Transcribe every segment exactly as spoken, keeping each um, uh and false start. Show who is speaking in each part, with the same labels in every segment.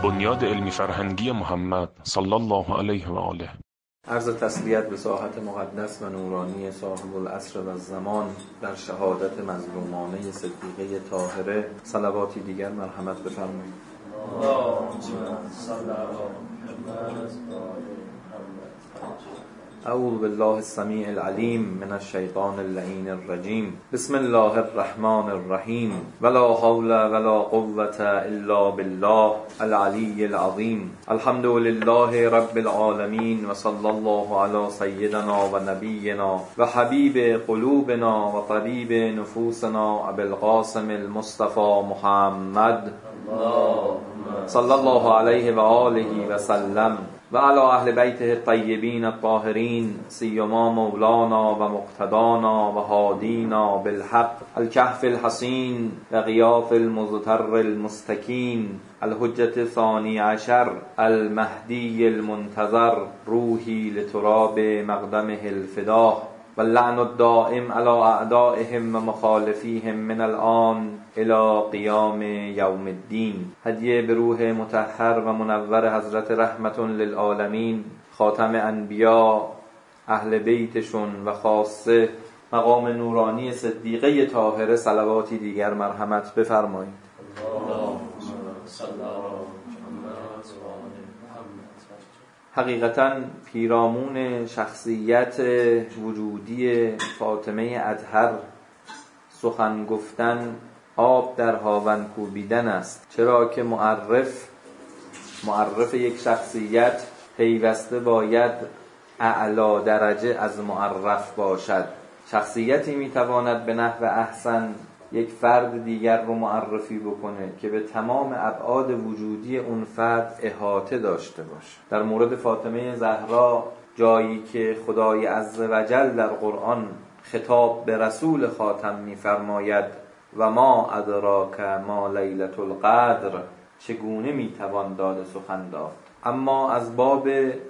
Speaker 1: بنیاد علمی فرهنگی محمد صلی الله علیه و آله.
Speaker 2: عرض تسلیت به ساحت مقدس و نورانی صاحب العصر و الزمان در شهادت مظلومانه صدیقه طاهره. صلواتی دیگر مرحمت بفرمایید. اعوذ بالله السمیع العلیم من الشیطان اللعین الرجیم. بسم الله الرحمن الرحیم. ولا حول ولا قوة الا بالله العلی العظیم. الحمد لله رب العالمین و صلی الله علی سیدنا و نبینا و حبیب قلوبنا و طبیب نفوسنا ابی القاسم المصطفى محمد صلی الله علیه و آله و سلم و علی اهل بیته الطیبین الطاهرین سیما مولانا و مقتدانا و هادینا بالحق الکهف الحصین و غیاث المضطر المستکین الحجة ثانی عشر المهدی المنتظر روحی لتراب مقدمه الفداه واللعن الدائم على اعدائهم و مخالفیهم من الان الى قیام یوم الدین. هدیه به روح مطهر و منور حضرت رحمت للعالمین خاتم انبیا اهل بیتشون و خاصه مقام نورانی صدیقه طاهره. صلواتی دیگر مرحمت بفرمایید. حقیقتاً پیرامون شخصیت وجودی فاطمه اطهر سخن گفتن آب در هاون کوبیدن است، چرا که معرف معرف یک شخصیت پیوسته باید اعلی درجه از معرف باشد. شخصیتی میتواند به نحو احسن یک فرد دیگر رو معرفی بکنه که به تمام ابعاد وجودی اون فرد احاطه داشته باشه. در مورد فاطمه زهرا جایی که خدای عزوجل در قرآن خطاب به رسول خاتم می‌فرماید و ما ادراک ما لیلة القدر، چگونه میتوان داد سخن داد؟ اما از باب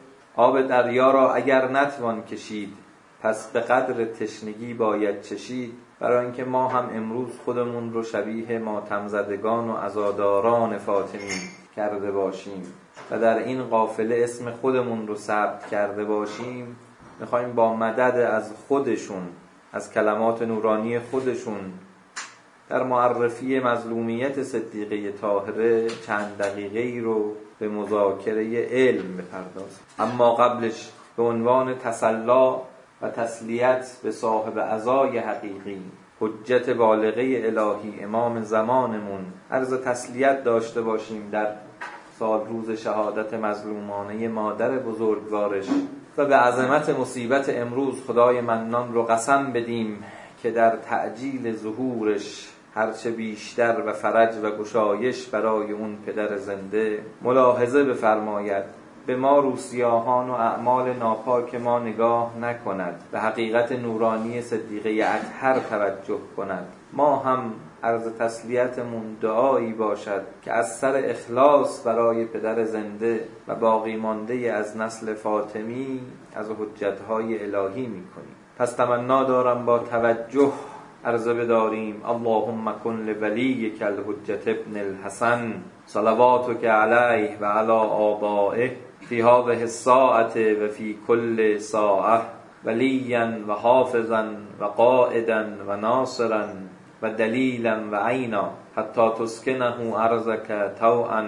Speaker 2: آب دریا را اگر نتوان کشید پس به قدر تشنگی باید چشید، برای اینکه ما هم امروز خودمون رو شبیه ماتم زدگان و عزاداران فاطمی کرده باشیم و در این قافله اسم خودمون رو ثبت کرده باشیم. میخوایم با مدد از خودشون، از کلمات نورانی خودشون در معرفی مظلومیت صدیقه طاهره چند دقیقه‌ای رو به مذاکره علم بپردازیم. اما قبلش به عنوان تسلا و تسلیت به صاحب عزای حقیقی حجت بالغه الهی امام زمانمون عرض تسلیت داشته باشیم در سال روز شهادت مظلومانه مادر بزرگوارش و به عظمت مصیبت امروز خدای منان رو قسم بدیم که در تعجیل ظهورش هرچه بیشتر و فرج و گشایش برای اون پدر زنده ملاحظه بفرماید، به ما روسیاهان و اعمال ناپاک ما نگاه نکند، به حقیقت نورانی صدیقه اطهر توجه کند. ما هم عرض تسلیتمون دعایی باشد که از سر اخلاص برای پدر زنده و باقی مانده از نسل فاطمی از حجتهای الهی میکنیم. پس تمنا دارم با توجه عرضه بداریم اللهم کن لولیک الحجة ابن الحسن صلواتک علیه و علی آبائه فی هذه الساعة و فی کل ساعة ولیا و حافظا و قائدا و ناصرا و دلیلا و عینا حتی تسکنه ارضک طوعا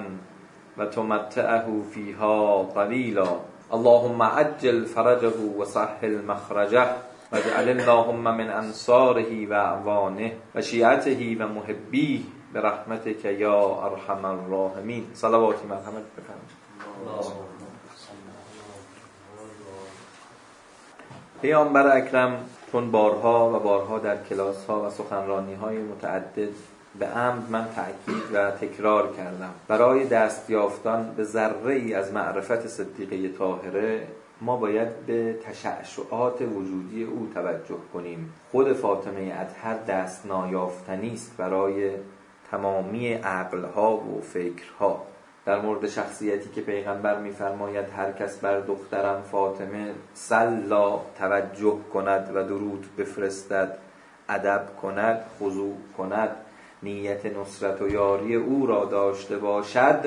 Speaker 2: و تمتعه فیها طویلا. اللهم عجل فرجه و سهل مخرجه واجعل اللهم من انصاره و اعوانه و شیعته و محبیه برحمتک یا ارحم الراحمین. صلواتی مرحمت بفرمایید. پیامبر اکرم چون بارها و بارها در کلاس ها و سخنرانی های متعدد به عمد من تأکید و تکرار کردم، برای دست یافتن به ذره ای از معرفت صدیقه طاهره ما باید به تشعشعات وجودی او توجه کنیم. خود فاطمه اطهر دست نایافتنی است برای تمامی عقلها و فکرها. در مورد شخصیتی که پیغمبر می‌فرماید هر کس بر دخترم فاطمه صلا توجه کند و درود بفرستد، ادب کند، خضوع کند، نیت نصرت و یاری او را داشته باشد،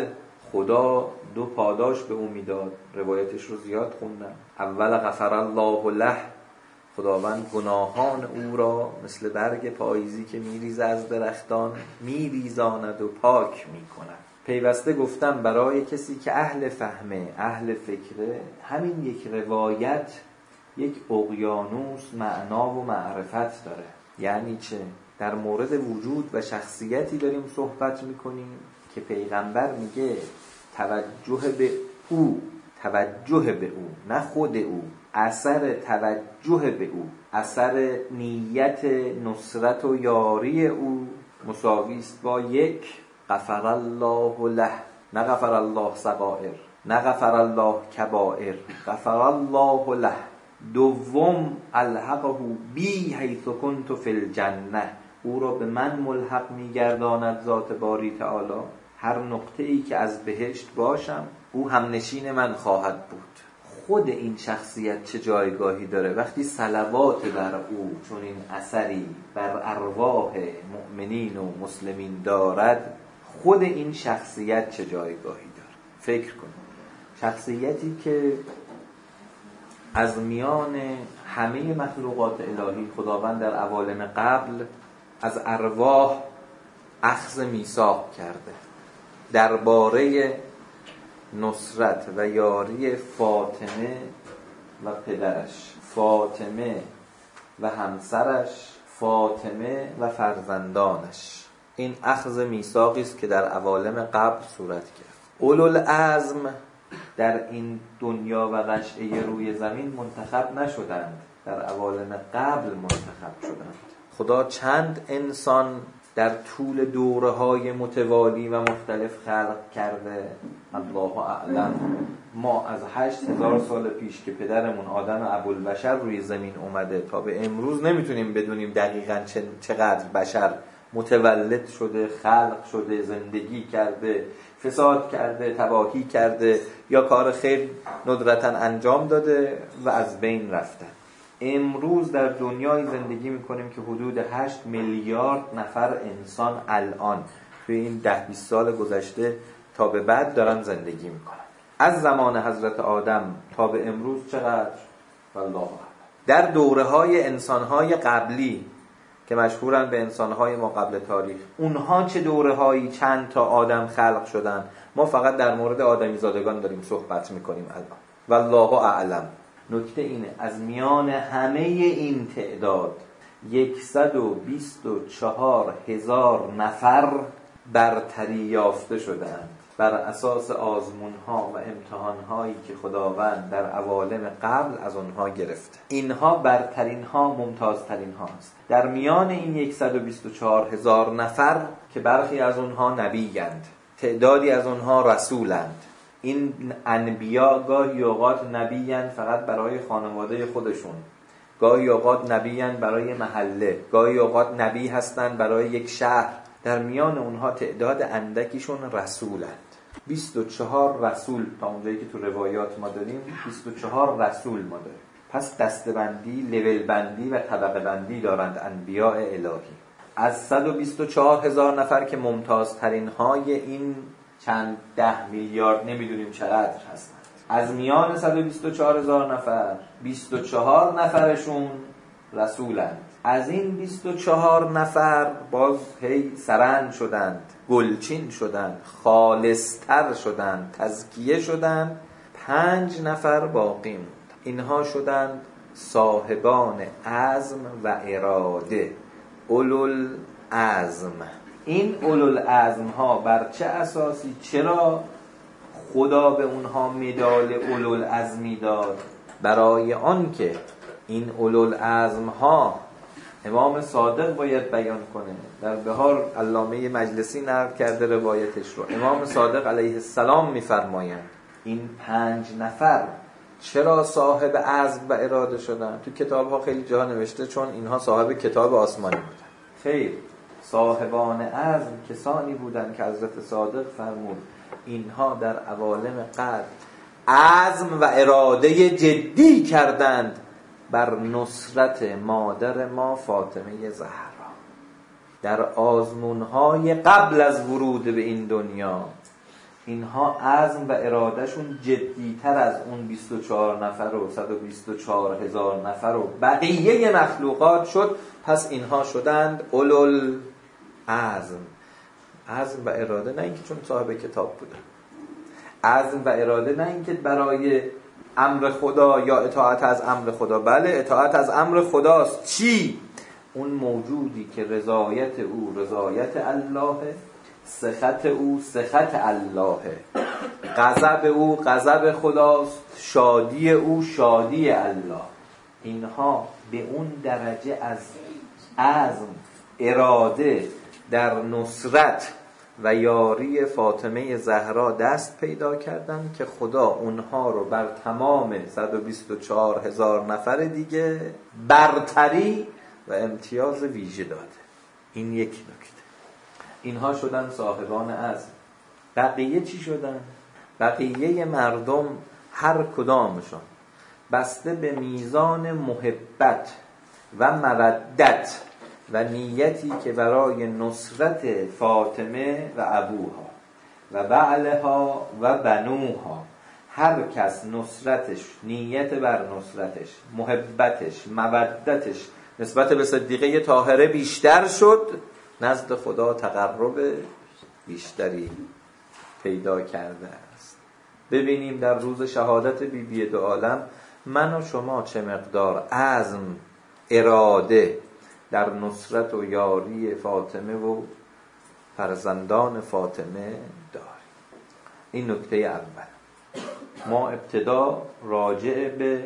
Speaker 2: خدا دو پاداش به او میداد. روایتش رو زیاد خوندم. اول غفر الله له، خداوند گناهان او را مثل برگ پاییزی که میریزه از درختان میریزاند و پاک میکند. پیوسته گفتم برای کسی که اهل فهمه، اهل فکره، همین یک روایت یک اقیانوس معنا و معرفت داره. یعنی چه؟ در مورد وجود و شخصیتی داریم صحبت میکنیم که پیغمبر میگه توجه به او، توجه به او، نه خود او، اثر توجه به او، اثر نیت نصرت و یاری او مساوی است با یک غفر الله له، نه غفر الله صغائر، نه غفر الله کبائر، غفر الله له. دوم الحقه بی حیث کنت فی الجنه، او را به من ملحق میگرداند ذات باری تعالی. هر نقطه ای که از بهشت باشم او همنشین من خواهد بود. خود این شخصیت چه جایگاهی داره وقتی صلوات بر او چون این اثری بر ارواح مؤمنین و مسلمین دارد. خود این شخصیت چه جایگاهی داره. فکر کن، شخصیتی که از میان همه مخلوقات الهی خداوند در عوالم قبل از ارواح اخذ میثاق کرده درباره نصرت و یاری فاطمه و پدرش، فاطمه و همسرش، فاطمه و فرزندانش. این اخذ میثاقی است که در عوالم قبل صورت گرفت. اولوالعزم در این دنیا و غشعه روی زمین منتخب نشدند، در عوالم قبل منتخب شدند. خدا چند انسان در طول دوره‌های متوالی و مختلف خلق کرده الله اعلم. ما از هشت هزار سال پیش که پدرمون آدم ابوالبشر روی زمین اومده تا به امروز نمیتونیم بدونیم دقیقاً چقدر بشر متولد شده، خلق شده، زندگی کرده، فساد کرده، تباهی کرده یا کار خیر ندرتاً انجام داده و از بین رفته. امروز در دنیای زندگی میکنیم که حدود هشت میلیارد نفر انسان الان توی این ده بیست سال گذشته تا به بعد دارن زندگی میکنن. از زمان حضرت آدم تا به امروز چقدر؟ والله اعلم. در دوره‌های انسان‌های قبلی که مشهورن به انسان‌های ما قبل تاریخ، اونها چه دوره‌هایی چند تا آدم خلق شدن؟ ما فقط در مورد آدمی زادگان داریم صحبت میکنیم الان. والله اعلم. نکته اینه از میان همه این تعداد صد و بیست و چهار هزار نفر برتری یافته شدند بر اساس آزمون‌ها و امتحان‌هایی که خداوند در عوالم قبل از آنها گرفته. اینها برترین ها، ممتازترین هاست. در میان این صد و بیست و چهار هزار نفر که برخی از آنها نبی‌اند، تعدادی از آنها رسولند. این انبیا گاهی اوقات نبی‌اند فقط برای خانواده خودشون، گاهی اوقات نبی‌اند برای محله، گاهی اوقات نبی هستند برای یک شهر. در میان اونها تعداد اندکیشون رسولند. بیست و چهار رسول تا اونجایی که تو روایات ما داریم، بیست و چهار رسول ما داریم. پس دسته‌بندی، لول بندی و طبقه بندی دارند انبیاء الهی. از صد و بیست و چهار هزار نفر که ممتازترین های این چند ده میلیارد نمیدونیم چقدر هستند، از میان صد و بیست و چهار هزار نفر بیست و چهار نفرشون رسولند. از این بیست و چهار نفر باز هی سرند شدند، گلچین شدند، خالصتر شدند، تزکیه شدند. پنج نفر باقی موند. اینها شدند صاحبان عزم و اراده، اولوالعزم. این اولوالعزم ها بر چه اساسی؟ چرا خدا به اونها مدال اولوالعزمی داد؟ برای آن که این اولوالعزم ها، امام صادق باید بیان کنه، در بهار علامه مجلسی نقل کرده روایتش رو. امام صادق علیه السلام میفرمایند این پنج نفر چرا صاحب عزم و اراده شدن؟ تو کتاب ها خیلی جا نوشته چون اینها صاحب کتاب آسمانی بودن. خیر، صاحبان عزم کسانی بودند که حضرت صادق فرمود اینها در عوالم قبل عزم و اراده جدی کردند بر نصرت مادر ما فاطمه زهرا. در آزمونهای قبل از ورود به این دنیا اینها عزم و ارادهشون جدیتر از اون بیست و چهار نفر و صد و بیست و چهار هزار نفر و بقیه مخلوقات شد. پس اینها شدند اولوالعزم. عزم و اراده، نه اینکه چون صاحب کتاب بودن. عزم و اراده نه اینکه برای امر خدا یا اطاعت از امر خدا. بله اطاعت از امر خداست. چی؟ اون موجودی که رضایت او رضایت الله، سخط او سخط الله، غضب او غضب خداست، شادی او شادی الله. اینها به اون درجه از عزم اراده در نصرت و یاری فاطمه زهرا دست پیدا کردن که خدا اونها رو بر تمام صد و بیست و چهار هزار نفر دیگه برتری و امتیاز ویژه داده. این یک نکته. اینها شدن صاحبان عزم. بقیه چی شدن؟ بقیه مردم هر کدامشون بسته به میزان محبت و مودت و نیتی که برای نصرت فاطمه و ابوها و بعلها و بنوها، هر کس نصرتش، نیت بر نصرتش، محبتش، مودتش نسبت به صدیقه طاهره بیشتر شد، نزد خدا تقرب بیشتری پیدا کرده است. ببینیم در روز شهادت بی بی دو عالم من و شما چه مقدار عزم، اراده در نصرت و یاری فاطمه و فرزندان فاطمه داریم. این نکته اول. ما ابتدا راجع به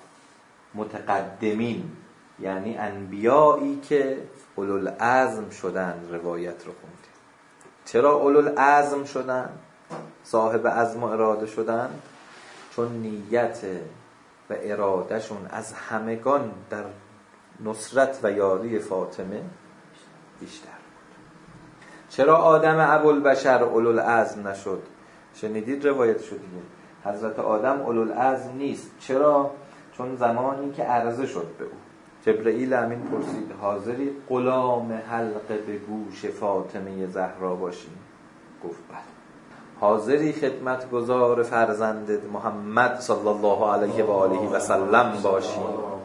Speaker 2: متقدمین، یعنی انبیایی که اولوالعزم شدن روایت رو خوندیم. چرا اولوالعزم شدن؟ صاحب عزم و اراده شدن؟ چون نیت و ارادهشون از همگان در نصرت و یاری فاطمه بیشتر بود. چرا آدم ابوالبشر اولوالعزم نشد؟ شنیدید روایت شد دیگه. حضرت آدم اولوالعزم نیست. چرا؟ چون زمانی که عرضه شد به او، جبرئیل امین پرسید حاضری غلام حلقه به گوش فاطمه زهرا باشی؟ گفت بله. حاضری خدمتگزار فرزندت محمد صلی الله علیه و آله و سلم باشی؟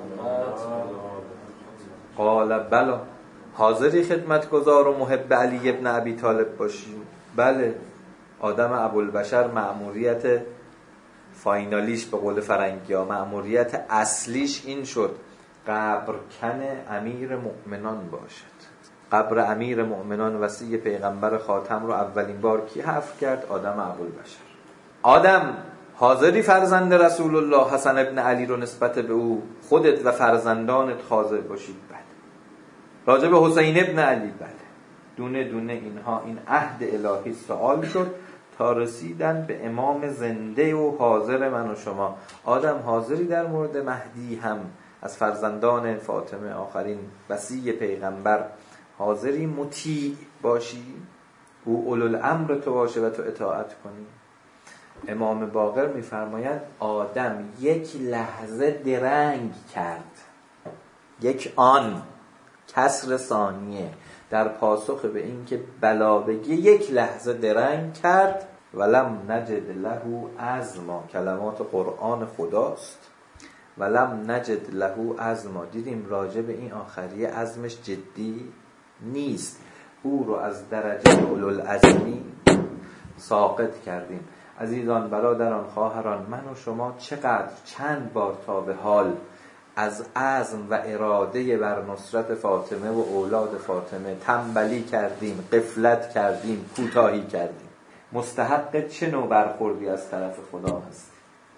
Speaker 2: قال بله. حاضری خدمتگزار و محب علی ابن ابی طالب باشی؟ بله. آدم ابوالبشر مأموریت فاینالیش به قول فرنگی ها، مأموریت اصلیش این شد قبر کن امیر مؤمنان باشد. قبر امیر مؤمنان وصی پیغمبر خاتم رو اولین بار کی حفر کرد؟ آدم ابوالبشر. آدم حاضری فرزند رسول الله حسن ابن علی رو نسبت به او خودت و فرزندانت حاضر باشید؟ بله. راجع به حسین ابن علی؟ بله. دونه دونه اینها این عهد الهی سوال شد تا رسیدن به امام زنده و حاضر من و شما. آدم حاضری در مورد مهدی هم از فرزندان فاطمه آخرین وصی پیغمبر حاضری مطیع باشی؟ او اولوالامر تو باشه و تو اطاعت کنی؟ امام باقر میفرماید آدم یک لحظه درنگ کرد، یک آن، کسر ثانیه، در پاسخ به این که بلا بگی یک لحظه درنگ کرد. ولم نجد له عزما، کلمات قرآن خداست. ولم نجد له عزما، دیدیم راجع به این آخریه عزمش جدی نیست، او رو از درجه اولوالعزمی ساقط کردیم. عزیزان، برادران، خواهران، من و شما چقدر چند بار تا به حال از عزم و اراده بر نصرت فاطمه و اولاد فاطمه تنبلی کردیم، غفلت کردیم، کوتاهی کردیم. مستحق چه نوع برخوردی از طرف خدا هست؟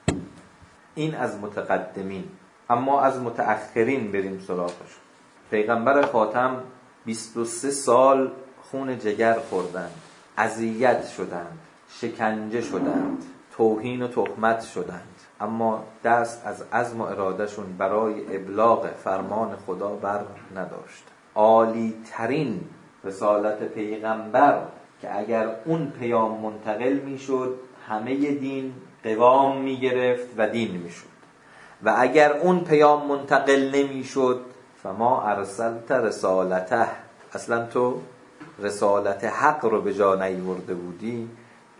Speaker 2: این از متقدمین. اما از متأخرین بریم سراغشون. پیغمبر خاتم بیست و سه سال خون جگر خوردند، اذیت شدند، شکنجه شدند، توهین و تهمت شدند، اما دست از عزم و ارادهشون برای ابلاغ فرمان خدا بر نداشت. عالی ترین رسالت پیغمبر که اگر اون پیام منتقل میشد همه دین قوام میگرفت و دین میشد، و اگر اون پیام منتقل نمیشد فما ارسلت رسالته، اصلا تو رسالت حق رو به جا نیورده بودی،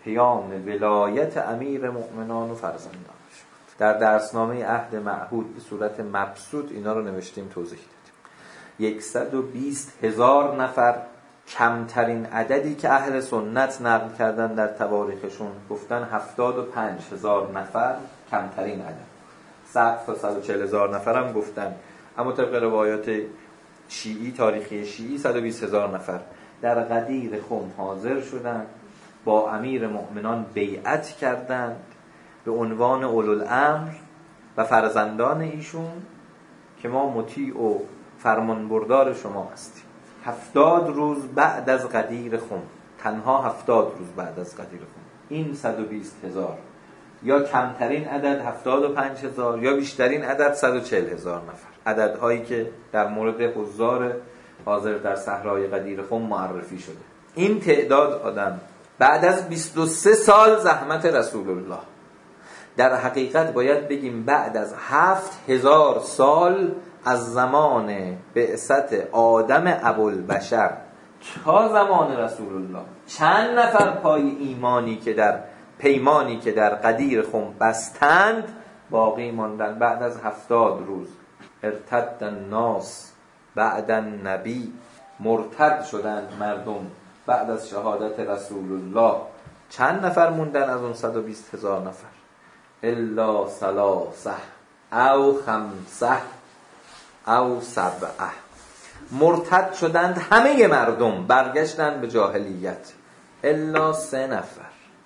Speaker 2: پیام ولایت امیر مؤمنان و فرزندانش بود. در درسنامه عهد معهود به صورت مبسوط اینا رو نوشتیم، توضیح دادیم. صد و بیست هزار نفر کمترین عددی که اهل سنت نقل کردن در تواریخشون، گفتن هفتاد و پنج هزار نفر کمترین عدد. سقف تا صد و چهل هزار نفر هم گفتن، اما طبق روایات شیعی، تاریخی شیعی، صد و بیست هزار نفر در غدیر خم حاضر شدند، با امیر مؤمنان بیعت کردند به عنوان اولوالامر و فرزندان ایشون که ما مطیع و فرمانبردار شما هستیم. هفتاد روز بعد از غدیر خم، تنها هفتاد روز بعد از غدیر خم، این صد و بیست هزار یا کمترین عدد هفتاد و پنج هزار یا بیشترین عدد صد و چهل هزار نفر، عددهایی که در مورد حضار حاضر در صحرای غدیر خم معرفی شده. این تعداد آدم بعد از بیست و سه سال زحمت رسول الله، در حقیقت باید بگیم بعد از هفت هزار سال از زمان بعثت آدم ابوالبشر تا زمان رسول الله، چند نفر پای ایمانی که در پیمانی که در غدیر خم بستند باقی ماندن. بعد از هفتاد روز ارتد الناس بعد النبی، مرتد شدند مردم بعد از شهادت رسول الله. چند نفر موندن از اون صد و بیست هزار نفر؟ الا ثلاثه او خمسه او سبعه. مرتد شدند همه مردم، برگشتند به جاهلیت، الا سه نفر.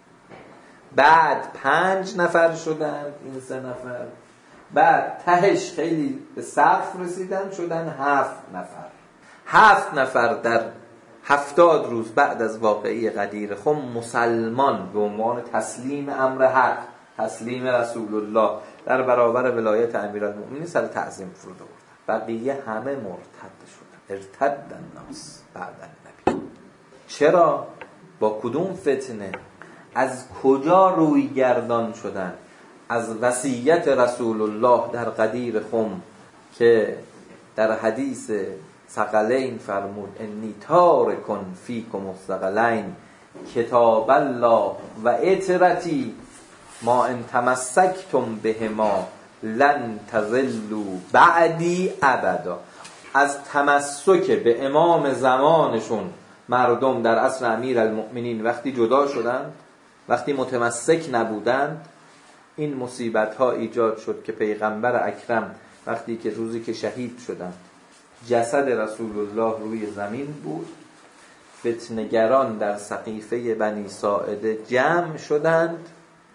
Speaker 2: بعد پنج نفر شدند این سه نفر، بعد تهش خیلی به سقف رسیدن شدن هفت نفر. هفت نفر در هفتاد روز بعد از واقعه غدیر خم مسلمان به عنوان تسلیم امر حق، تسلیم رسول الله در برابر ولایت امیرالمؤمنین سر تعظیم فرود آوردن. بقیه همه مرتد شدن. ارتد الناس بعد النبی. چرا؟ با کدوم فتنه؟ از کجا روی گردان شدن؟ از وصیت رسول الله در غدیر خم که در حدیث ثقلین فرمود انی تارکن فیکم الثقلین کتاب الله و اطرتی ما ان تمسکتم بهما لن تضلوا بعدی ابدا. از تمسک به امام زمانشون مردم در عصر امیرالمؤمنین وقتی جدا شدند، وقتی متمسک نبودند، این مصیبت ها ایجاد شد که پیغمبر اکرم وقتی که روزی که شهید شدند جسد رسول الله روی زمین بود، فتنگران در سقیفه بنی ساعده جمع شدند.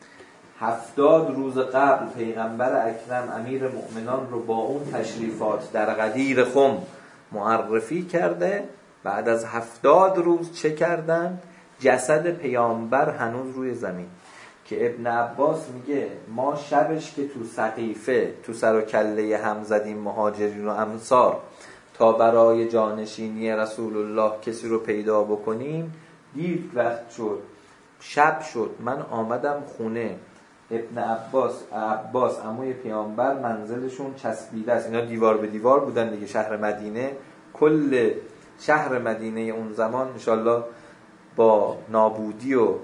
Speaker 2: هفتاد روز قبل پیغمبر اکرم امیر مؤمنان رو با اون تشریفات در غدیر خم معرفی کرده. بعد از هفتاد روز چه کردند؟ جسد پیامبر هنوز روی زمین، که ابن عباس میگه ما شبش که تو سقیفه تو سر و کله هم زدیم مهاجرین و انصار تا برای جانشینی رسول الله کسی رو پیدا بکنیم، دیر وقت شد، شب شد، من آمدم خونه. ابن عباس عباس عموی پیامبر منزلشون چسبیده است، اینا دیوار به دیوار بودن دیگه. شهر مدینه، کل شهر مدینه اون زمان انشالله با نابودی و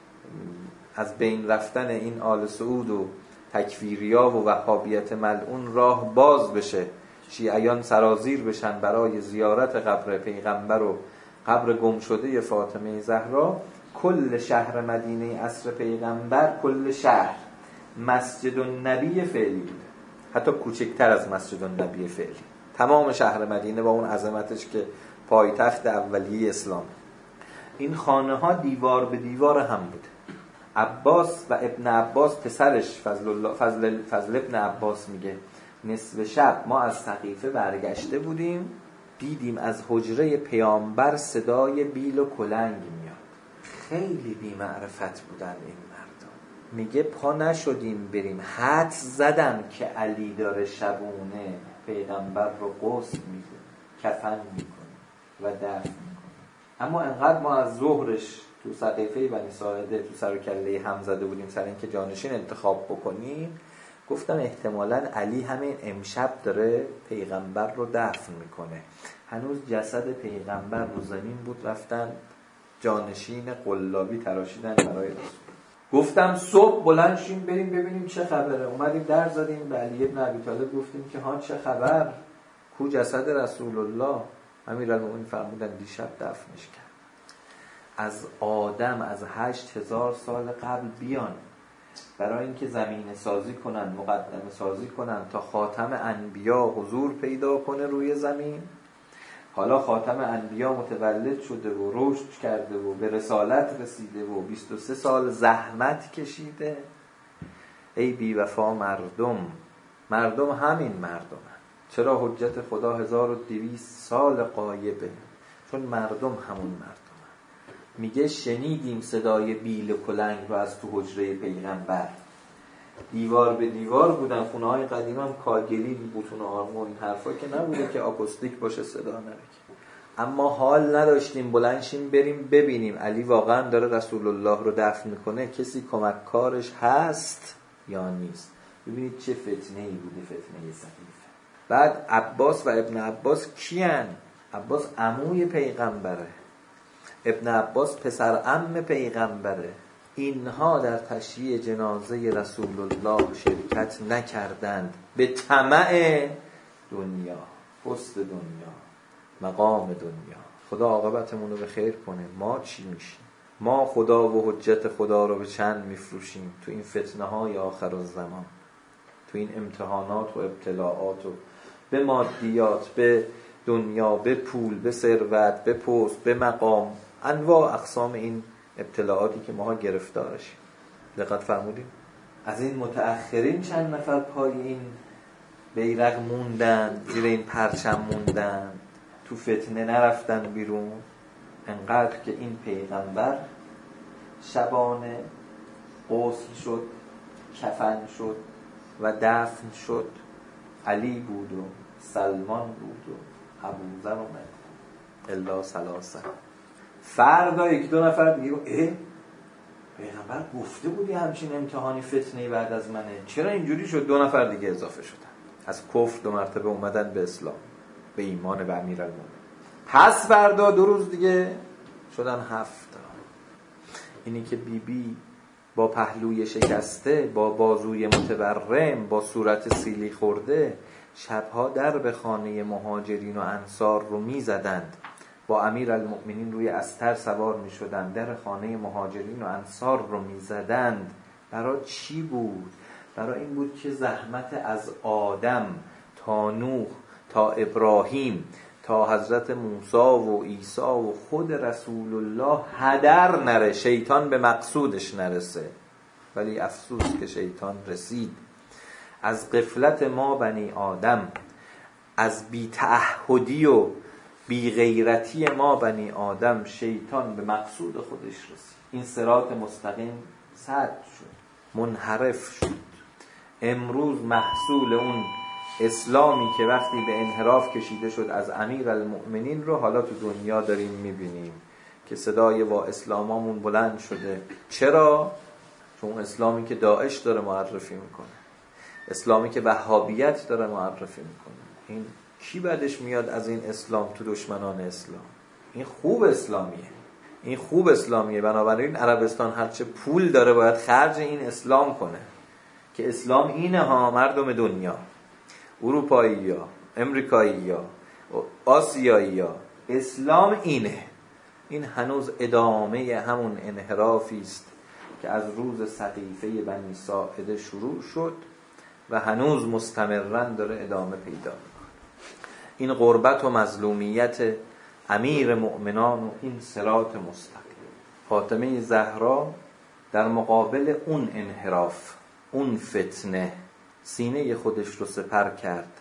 Speaker 2: از بین رفتن این آل سعود و تکفیریا و وهابیت ملعون راه باز بشه، شیعیان سرازیر بشن برای زیارت قبر پیغمبر و قبر گم شده فاطمه زهرا. کل شهر مدینه عصر پیغمبر، کل شهر مسجد النبی فعلی بوده، حتی کوچکتر از مسجد النبی فعلی. تمام شهر مدینه با اون عظمتش که پایتخت اولیه اسلام، این خانه ها دیوار به دیوار هم بوده. عباس و ابن عباس پسرش فضل, الله فضل, فضل ابن عباس میگه نصف شب ما از سقیفه برگشته بودیم، دیدیم از حجره پیامبر صدای بیل و کلنگ میاد. خیلی بی معرفت بودن این مردم. میگه پا نشدیم بریم، حدس زدم که علی داره شبونه پیغمبر رو غسل میده، کفن میکنه و دفن میکنه. اما انقدر ما از ظهرش تو سقیفه بنی ساعده تو سر و کله هم زده بودیم سر اینکه جانشین انتخاب بکنیم، گفتم احتمالاً علی همین امشب داره پیغمبر رو دفن میکنه. هنوز جسد پیغمبر رو زمین بود، رفتن جانشین قلابی تراشیدن برای رسول. گفتم صبح بلند شیم بریم ببینیم چه خبره. اومدیم در زدیم به علی بن ابی طالب گفتیم که ها چه خبر، کو جسد رسول الله؟ امیرالمومنین فرمودن دیشب دفنش کرد. از آدم از هشت هزار سال قبل بیان برای اینکه زمینه سازی کنن، مقدمه سازی کنن تا خاتم انبیا حضور پیدا کنه روی زمین. حالا خاتم انبیا متولد شده و رشد کرده و به رسالت رسیده و بیست و سه سال زحمت کشیده. ای بی وفا مردم، مردم همین مردمن. چرا حجت خدا هزار و دویست سال غایبه؟ چون مردم همون مردمن. میگه شنیدیم صدای بیل و کلنگ رو از تو حجره پیغمبر. دیوار به دیوار بودن، خونه های قدیم هم کاگلی، بوتون آرمو، این حرفا که نبوده که آکوستیک باشه صدا نره. اما حال نداشتیم بلنشیم بریم ببینیم علی واقعا داره رسول الله رو دفن میکنه، کسی کمک کارش هست یا نیست. ببینید چه فتنه‌ای بوده، فتنه سقیفه. بعد عباس و ابن عباس کیان؟ عباس عموی پیغمبره، ابن عباس پسر عم پیغمبره. اینها در تشییع جنازه رسول الله شرکت نکردند به طمع دنیا، پست دنیا، مقام دنیا. خدا عاقبتمون رو به خیر کنه. ما چی میشیم؟ ما خدا و حجت خدا رو به چند میفروشیم تو این فتنه های آخر الزمان، تو این امتحانات و ابتلاعات و به مادیات، به دنیا، به پول، به ثروت، به پست، به مقام، انواع اقسام این ابتلاعاتی که ماها گرفتارشیم. دقت فرمودیم؟ از این متأخرین چند نفر پای این بیرق موندن، زیر این پرچم موندن، تو فتنه نرفتن بیرون. انقدر که این پیغمبر شبانه غسل شد، کفن شد و دفن شد. علی بود و سلمان بود و ابوذر اومد الا ثلاثه. فردا یک دو نفر دیگه اه پیغمبر گفته بودی همچین امتحانی فتنه‌ای بعد از منه، چرا اینجوری شد؟ دو نفر دیگه اضافه شدن، از کفر دو مرتبه اومدن به اسلام، به ایمان به امیرالمومنین. پس فردا دو روز دیگه شدن هفت. اینی که بی بی با پهلوی شکسته، با بازوی متورم، با صورت سیلی خورده، شبها در به خانه مهاجرین و انصار رو می زدند. با امیرالمومنین روی استر سوار می شدند، در خانه مهاجرین و انصار رو می زدند. برای چی بود؟ برای این بود که زحمت از آدم تا نوح تا ابراهیم تا حضرت موسی و عیسی و خود رسول الله هدر نره، شیطان به مقصودش نرسه. ولی افسوس که شیطان رسید. از غفلت ما بنی آدم، از بی تعهدی و بی غیرتی ما بنی آدم، شیطان به مقصود خودش رسید. این صراط مستقیم سد شد، منحرف شد. امروز محصول اون اسلامی که وقتی به انحراف کشیده شد از امیرالمومنین رو حالا تو دنیا داریم میبینیم که صدای وا اسلامامون بلند شده. چرا؟ چون اسلامی که داعش داره معرفی میکنه، اسلامی که وهابیت داره معرفی میکنه. این کی بعدش میاد از این اسلام تو دشمنان اسلام؟ این خوب اسلامیه، این خوب اسلامیه. بنابراین عربستان هرچه پول داره باید خرج این اسلام کنه که اسلام اینه ها. مردم دنیا، اروپایی ها، امریکایی ها، آسیایی ها، اسلام اینه. این هنوز ادامه همون انحرافی است که از روز سقیفه بنی ساعده شروع شد و هنوز مستمرن داره ادامه پیدا میکنه. این غربت و مظلومیت امیر مؤمنان و این صراط مستقیم. فاطمه زهرا در مقابل اون انحراف، اون فتنه، سینه خودش رو سپر کرد،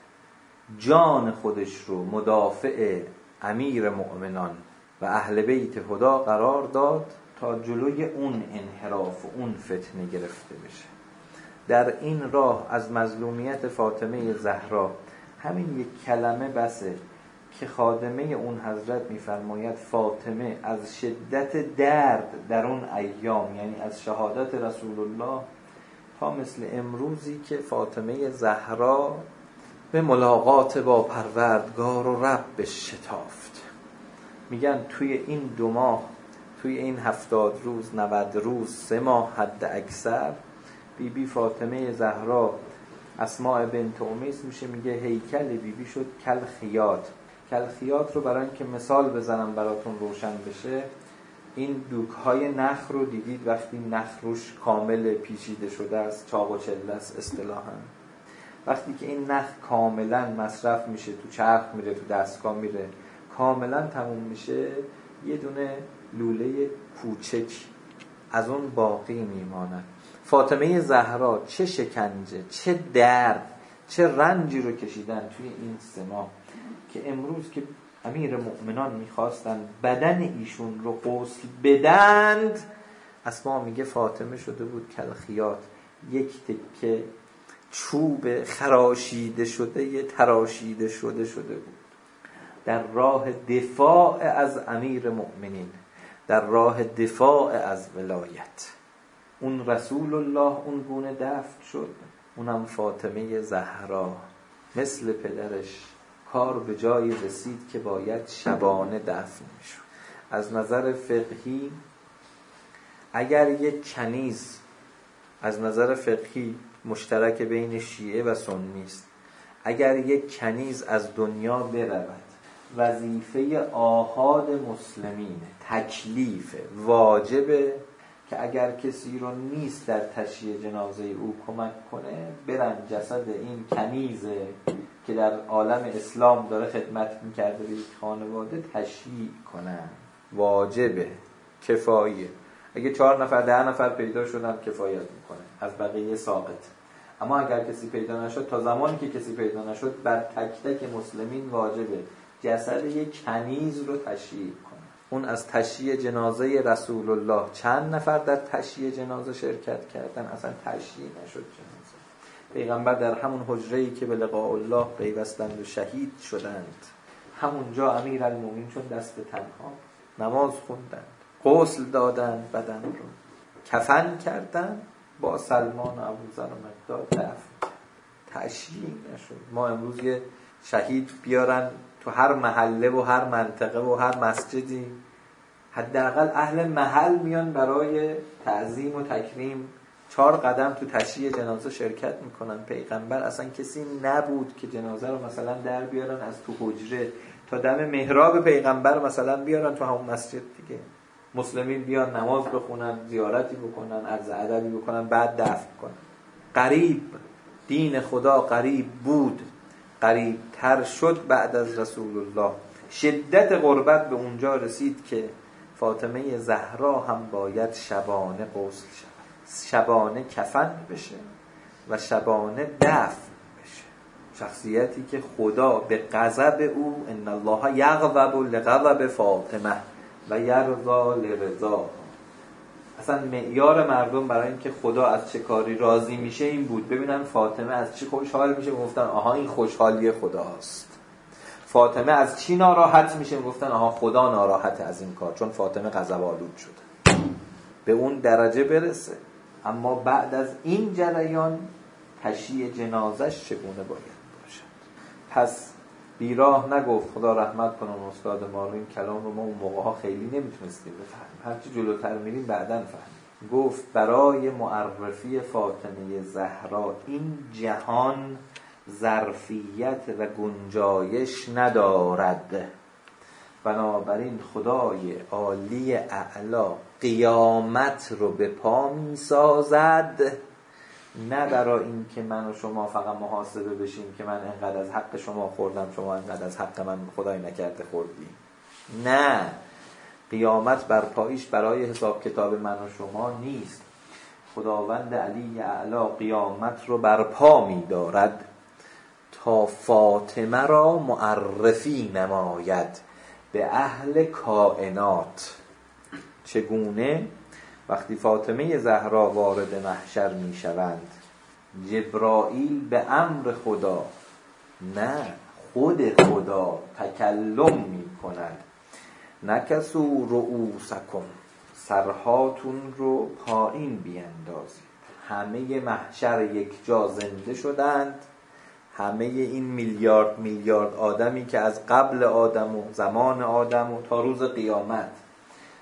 Speaker 2: جان خودش رو مدافع امیر مؤمنان و اهل بیت خدا قرار داد تا جلوی اون انحراف و اون فتنه گرفته بشه. در این راه از مظلومیت فاطمه زهرا همین یک کلمه بسه که خادمه اون حضرت میفرماید فاطمه از شدت درد در اون ایام، یعنی از شهادت رسول الله تا مثل امروزی که فاطمه زهرا به ملاقات با پروردگار و ربش شتافت، میگن توی این دو ماه توی این هفتاد روز نود روز سه ماه حد اکثر بی بی فاطمه زهرا اسماء بنت امیس میشه میگه هیکل بی بی شد کل خیاط. کل خیاط رو برای اینکه مثال بزنم براتون روشن بشه، این دوک‌های نخ رو دیدید وقتی نخ روش کامل پیچیده شده است، چاق و چله است اصطلاحاً. وقتی که این نخ کاملا مصرف میشه، تو چرخ میره، تو دستگاه میره، کاملا تموم میشه، یه دونه لوله کوچک از اون باقی میماند. فاطمه زهرا چه شکنجه، چه درد، چه رنجی رو کشیدن توی این سه ماه که امروز که امیر مؤمنان میخواستن بدن ایشون رو غسل بدند، اسما میگه فاطمه شده بود کلخیات، یک تکه چوب خراشیده شده، یه تراشیده شده شده بود در راه دفاع از امیر مؤمنین، در راه دفاع از ولایت. اون رسول الله اون گونه دفن شد، اونم فاطمه زهرا مثل پدرش کار به جایی رسید که باید شبانه دفن میشد. از نظر فقهی اگر یک کنیز، از نظر فقهی مشترک بین شیعه و سنی است، اگر یک کنیز از دنیا برود، وظیفه آحاد مسلمین، تکلیف واجبه که اگر کسی رو نیست در تشییع جنازه او کمک کنه، برن جسد این کنیز که در عالم اسلام داره خدمت میکرده به یک خانواده تشییع کنن. واجبه، کفایه. اگه چهار نفر ده نفر پیدا شدن کفایت میکنه، از بقیه ساقط. اما اگر کسی پیدا نشد، تا زمانی که کسی پیدا نشد، بر تک تک مسلمین واجبه جسد یک کنیز رو تشییع کنه. اون از تشییع جنازه رسول الله چند نفر در تشییع جنازه شرکت کردن؟ اصلا تشییع نشد جنازه. پیغمبر در همون حجره‌ای که به لقاء الله پیوستند و شهید شدند، همونجا امیرالمومنین چون دست تنها نماز خوندند، غسل دادند، بدن رو کفن کردند، با سلمان و ابوذر و مقداد دفن. تشییع نشد. ما امروز یه شهید بیارن تو هر محله و هر منطقه و هر مسجدی، حداقل اهل محل میان برای تعظیم و تکریم چهار قدم تو تشییع جنازه شرکت میکنن. پیغمبر اصلا کسی نبود که جنازه رو مثلا در بیارن از تو حجره تا دم محراب پیغمبر مثلا بیارن تو همون مسجد دیگه. مسلمین بیان نماز بخونن، زیارتی بکنن، عرض ادبی بکنن، بعد دفن کنن. قریب دین خدا قریب بود، قریب تر شد بعد از رسول الله. شدت غربت به اونجا رسید که فاطمه زهرا هم باید شبانه غسل شود، شبانه کفن بشه و شبانه دفن بشه. شخصیتی که خدا به غضب او، ان الله یغضب لغضب فاطمه و یرضا لرضا. اصلا معیار مردم برای اینکه خدا از چه کاری راضی میشه این بود ببینن فاطمه از چی خوشحال میشه، گفتن آها این خوشحالی خداست. فاطمه از چی ناراحت میشه، گفتن آها خدا ناراحت از این کار، چون فاطمه غضب آلود شده. به اون درجه برسه. اما بعد از این جریان تشییع جنازش چگونه باید باشد؟ پس بیراه نگفت، خدا رحمت کنه استاد ما رو، این کلام رو ما اون موقع ها خیلی نمیتونستیم بفهمیم، هرچی جلوتر میریم بعداً فهمیم. گفت برای معرفی فاطمه زهرا این جهان ظرفیت و گنجایش ندارد، بنابراین خدای عالی اعلا قیامت رو به پا می سازد، نه برای این که من و شما فقط محاسبه بشیم که من انقدر از حق شما خوردم، شما انقدر از حق من خدای نکرده خوردی. نه، قیامت بر پایش برای حساب کتاب من و شما نیست. خداوند علی اعلا قیامت رو بر پا می دارد تا فاطمه را معرفی نماید به اهل کائنات. چگونه؟ وقتی فاطمه زهرا وارد محشر می شوند، جبرائیل به امر خدا، نه خود خدا تکلم می کند، نکسو رؤوسکم، سرهاتون رو پایین بیندازید. همه محشر یک جا زنده شدند، همه این میلیارد میلیارد آدمی که از قبل آدم و زمان آدم و تا روز قیامت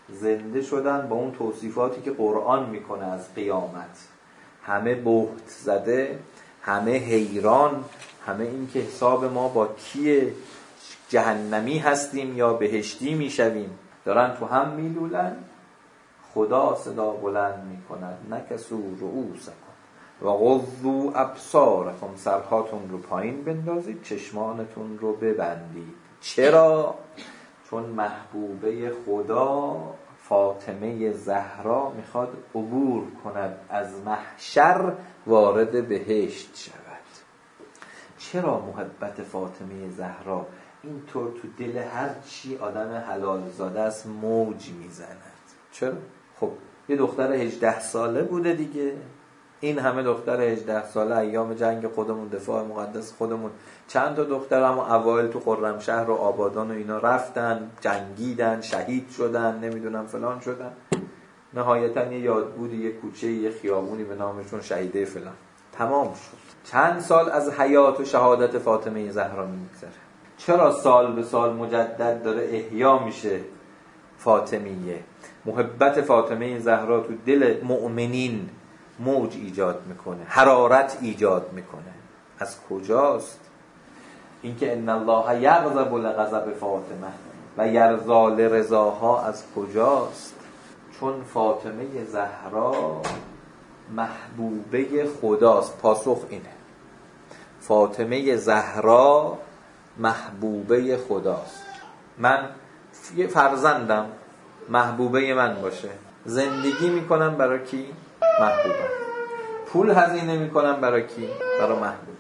Speaker 2: زنده شدن با اون توصیفاتی که قرآن میکنه از قیامت. همه بهت زده، همه حیران، همه این که حساب ما با کیه، جهنمی هستیم یا بهشتی میشویم، دارن تو هم میلولن. خدا صدا بلند میکند نکسو رؤوسکم و غضوا ابصارکم، سرهاتون رو پایین بندازید، چشمانتون رو ببندید. چرا؟ چون محبوبه خدا فاطمه زهرا میخواد عبور کند از محشر، وارد بهشت شود. چرا محبت فاطمه زهرا اینطور تو دل هر چی آدم حلال زاده است موج میزند؟ چرا؟ خب یه دختر هجده ساله بوده دیگه. این همه دختر هجده ساله ایام جنگ خودمون، دفاع مقدس خودمون، چند تا دختر هم اوایل تو خرمشهر و آبادان و اینا رفتن، جنگیدن، شهید شدن، نمیدونم فلان شدن، نهایتا یه یادبودی، یه کوچه، یه خیابونی به نامشون شهیده فلان، تمام شد. چند سال از حیات و شهادت فاطمه زهرا میگذره. چرا سال به سال مجدد داره احیا میشه فاطمیه؟ محبت فاطمه زهرا تو دل مؤمنین موج ایجاد میکنه، حرارت ایجاد میکنه. از کجاست؟ اینکه ان الله یغضب لغضب فاطمه و یرضا لرضاها از کجاست؟ چون فاطمه زهرا محبوبه خداست. پاسخ اینه، فاطمه زهرا محبوبه خداست. من یه فرزندم محبوبه من باشه، زندگی میکنم برای کی؟ محبوبم. پول هزینه میکنم برای کی؟ برای محبوبم.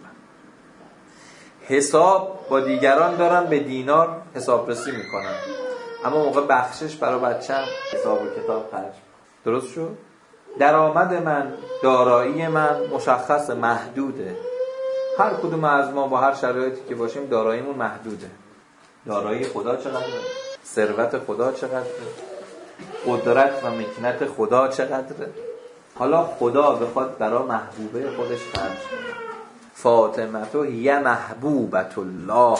Speaker 2: حساب با دیگران دارم، به دینار حسابرسی میکنم، اما موقع بخشش برای بچه‌م حساب و کتاب خرج. درست شد؟ درآمد من، دارایی من مشخص، محدوده. هر کدوم از ما با هر شرایطی که باشیم داراییمون محدوده. دارایی خدا چقدره؟ ثروت خدا چقدره؟ قدرت و مکنت خدا چقدره؟ حالا خدا بخواد برای محبوبه خودش خرج کنه. فاطمه تو یه محبوبت الله،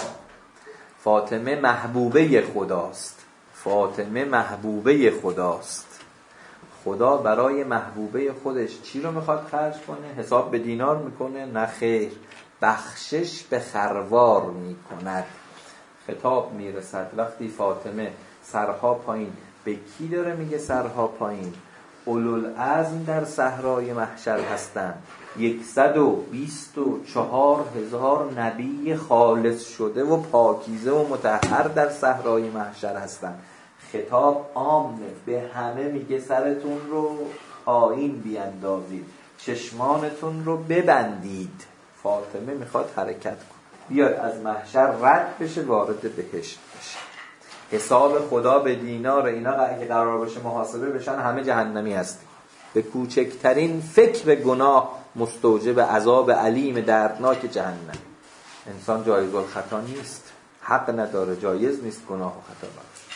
Speaker 2: فاطمه محبوبه خداست. فاطمه محبوبه خداست. خدا برای محبوبه خودش چی رو میخواد خرج کنه؟ حساب به دینار میکنه؟ نه خیر، بخشش به خروار میکند. خطاب میرسد وقتی فاطمه سرها پایین، به کی داره میگه سرها پایین؟ اولوالعزم در صحرای محشر هستند. یکصد و بیست و چهار هزار نبی خالص شده و پاکیزه و مطهر در صحرای محشر هستند. خطاب عامه، به همه میگه سرتون رو پایین بیاندازید، چشمانتون رو ببندید. فاطمه میخواد حرکت کنه، بیاد از محشر رد بشه، وارد بهشت بشه. حساب خدا به دینار اینا اگه قرار باشه محاسبه بشن، همه جهنمی هستیم. به کوچکترین فکر گناه مستوجب عذاب علیم دردناک جهنم. انسان جایز الخطا نیست، حق نداره، جایز نیست گناه و خطا باشه.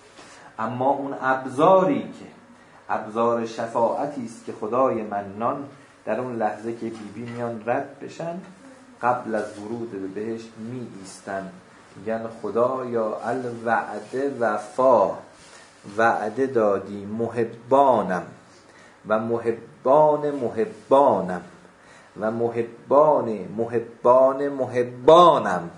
Speaker 2: اما اون ابزاری که ابزار شفاعتی است که خدای منان در اون لحظه که بی بی میان رد بشن، قبل از ورود به بهشت می ایستن، میگن خدا یا الوعده وفا، وعده دادی محبانم و محبان محبانم و محبان محبان محبانم،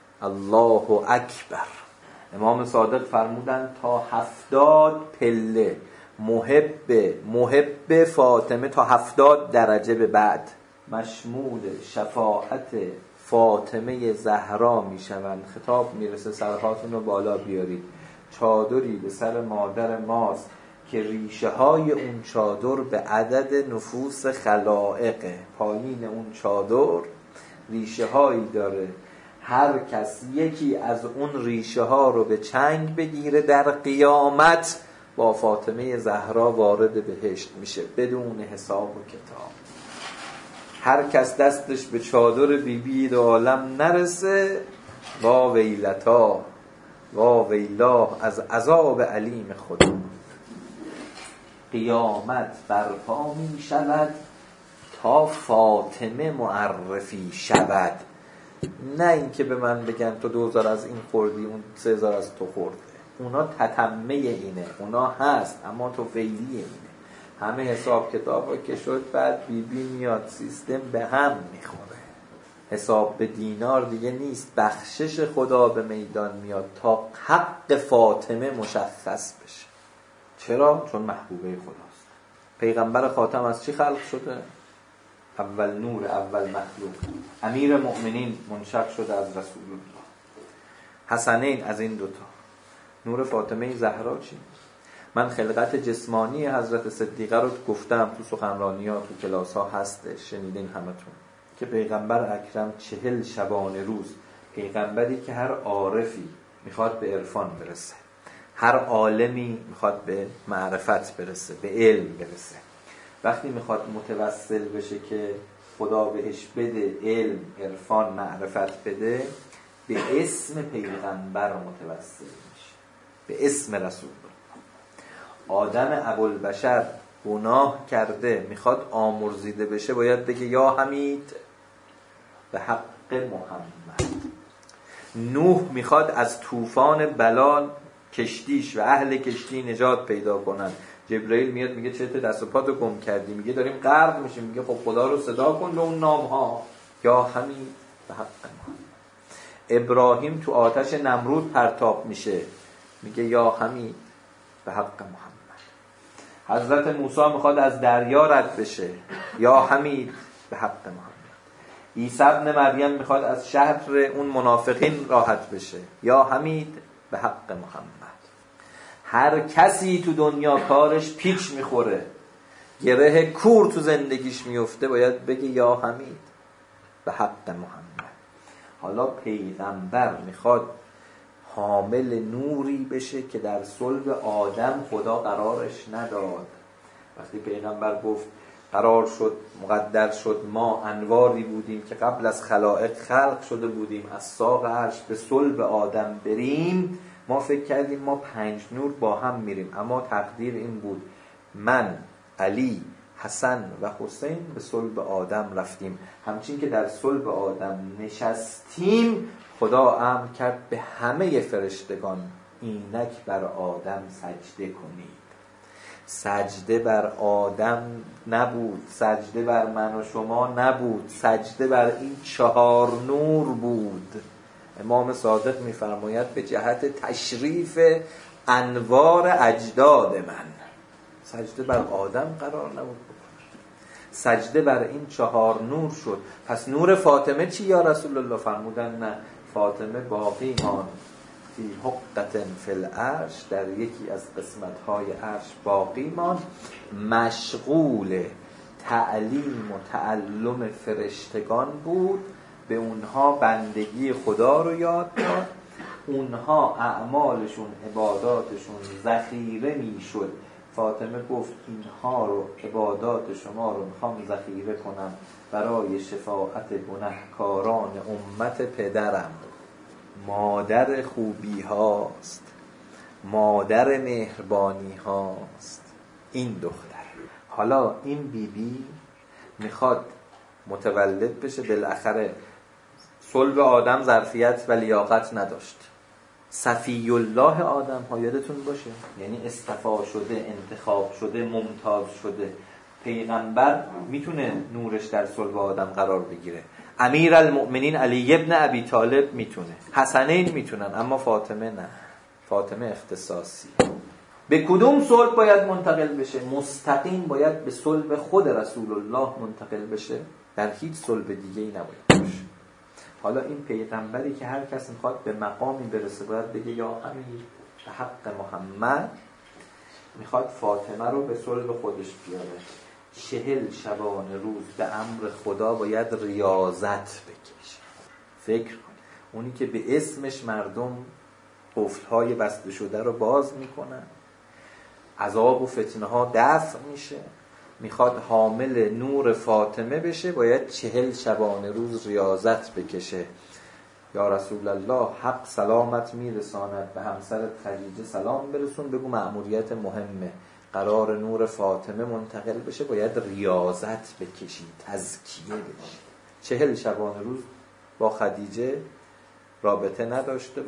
Speaker 2: الله اکبر. امام صادق فرمودن تا هفتاد پله محب محب فاطمه، تا هفتاد درجه به بعد مشمول شفاعت فاطمه زهرا میشوند. خطاب میرسه سرهاتون رو بالا بیارید، چادری به سر مادر ماست که ریشه های اون چادر به عدد نفوس خلائقه. پایین اون چادر ریشه هایی داره، هر کس یکی از اون ریشه ها رو به چنگ بگیره در قیامت با فاطمه زهرا وارد بهشت میشه بدون حساب و کتاب. هر کس دستش به چادر بی بی دو عالم نرسه، وا ویلتا وا ویلا از عذاب علیم خدا. قیامت برپا می شود تا فاطمه معرفی شود، نه اینکه به من بگن تو دوزار از این خوردی اون سه هزار از تو خورده. اونا تتمه اینه، اونا هست اما تو فعلی اینه. همه حساب کتاب که شد بعد بی بی میاد سیستم به هم میخوره. حساب به دینار دیگه نیست، بخشش خدا به میدان میاد تا حق فاطمه مشخص بشه. چرا؟ چون محبوبه خداست. پیغمبر خاتم از چی خلق شده؟ اول نور، اول مخلوق. امیر مؤمنین منشق شده از رسول الله. حسنین از این دوتا. نور فاطمه زهرا چی؟ من خلقت جسمانی حضرت صدیقه رو گفتم تو سخنرانی ها، تو کلاس ها هستش، شنیدین همتون، که پیغمبر اکرم چهل شبانه روز، پیغمبری که هر عارفی میخواد به عرفان برسه، هر عالمی میخواد به معرفت برسه، به علم برسه، وقتی میخواد متوسل بشه که خدا بهش بده علم، عرفان، معرفت بده، به اسم پیغمبر متوسل میشه، به اسم رسول الله. آدم ابوالبشر گناه کرده میخواد آمرزیده بشه، باید بگه یا حمید به حق محمد. نوح میخواد از طوفان بلا کشتیش و اهل کشتی نجات پیدا کنن، جبرئیل میاد میگه چه دست و پاتو گم کردی، میگه داریم غرق میشیم، میگه خب خدا رو صدا کن به اون نام ها، یا حمید به حق محمد. ابراهیم تو آتش نمرود پرتاب میشه، میگه یا حمید به حق محمد. حضرت موسی میخواد از دریا رد بشه، یا حمید به حق محمد. عیسی ابن مریم میخواد از شهر اون منافقین راحت بشه، یا حمید به حق محمد. هر کسی تو دنیا کارش پیچ میخوره، گره کور تو زندگیش میفته، باید بگه یا حمید به حق محمد. حالا پیغمبر میخواد حامل نوری بشه که در صلب آدم خدا قرارش نداد. وقتی پیغمبر گفت قرار شد، مقدر شد، ما انواری بودیم که قبل از خلائق خلق شده بودیم، از ساق عرش به صلب آدم بریم، ما فکر کردیم ما پنج نور با هم میریم، اما تقدیر این بود من، علی، حسن و حسین به صلب آدم رفتیم. همچین که در صلب آدم نشستیم، خدا امر کرد به همه فرشتگان اینک بر آدم سجده کنید. سجده بر آدم نبود، سجده بر من و شما نبود، سجده بر این چهار نور بود. امام صادق میفرماید به جهت تشریف انوار اجداد من. سجده بر آدم قرار نبود، سجده بر این چهار نور شد. پس نور فاطمه چی یا رسول الله؟ فرمودن نه، فاطمه باقی ماند فی حقة فی العرش، در یکی از قسمت‌های عرش باقی ماند، مشغول تعلیم و تعلم فرشتگان بود، به اونها بندگی خدا رو یاد داد، اونها اعمالشون، عباداتشون ذخیره میشد. فاطمه گفت اینها رو، عبادات شما رو میخوام ذخیره کنم برای شفاعت گنهکاران امت پدرم. مادر خوبی هاست، مادر مهربانی هاست این دختر. حالا این بی بی میخواد متولد بشه، بالاخره صلب آدم ظرفیت و لیاقت نداشت. صفی الله آدم ها یادتون باشه، یعنی اصطفا شده، انتخاب شده، ممتاز شده. پیغمبر میتونه نورش در صلب آدم قرار بگیره، امیر المؤمنین علی ابن ابی طالب میتونه، حسنین میتونن، اما فاطمه نه. فاطمه اختصاصی. به کدوم صلب باید منتقل بشه؟ مستقیم باید به صلب خود رسول الله منتقل بشه، در هیچ صلب دیگه ای نباید باشه. حالا این پیغمبری که هر کس میخواد به مقامی برسه باید بگه یا امیر به حق محمد، میخواد فاطمه رو به صلب خودش بیاره. چهل شبانه روز به امر خدا باید ریاضت بکشه. فکر کن، اونی که به اسمش مردم قفل‌های بسته شده رو باز میکنن، عذاب و فتنه ها دفع میشه، میخواد حامل نور فاطمه بشه، باید چهل شبانه روز ریاضت بکشه. یا رسول الله، حق سلامت میرساند به همسرت خدیجه سلام برسون، بگو مأموریت مهمه، قرار نور فاطمه منتقل بشه، باید ریاضت بکشی، تزکیه بشی. چهل شبانه روز با خدیجه رابطه نداشته باش،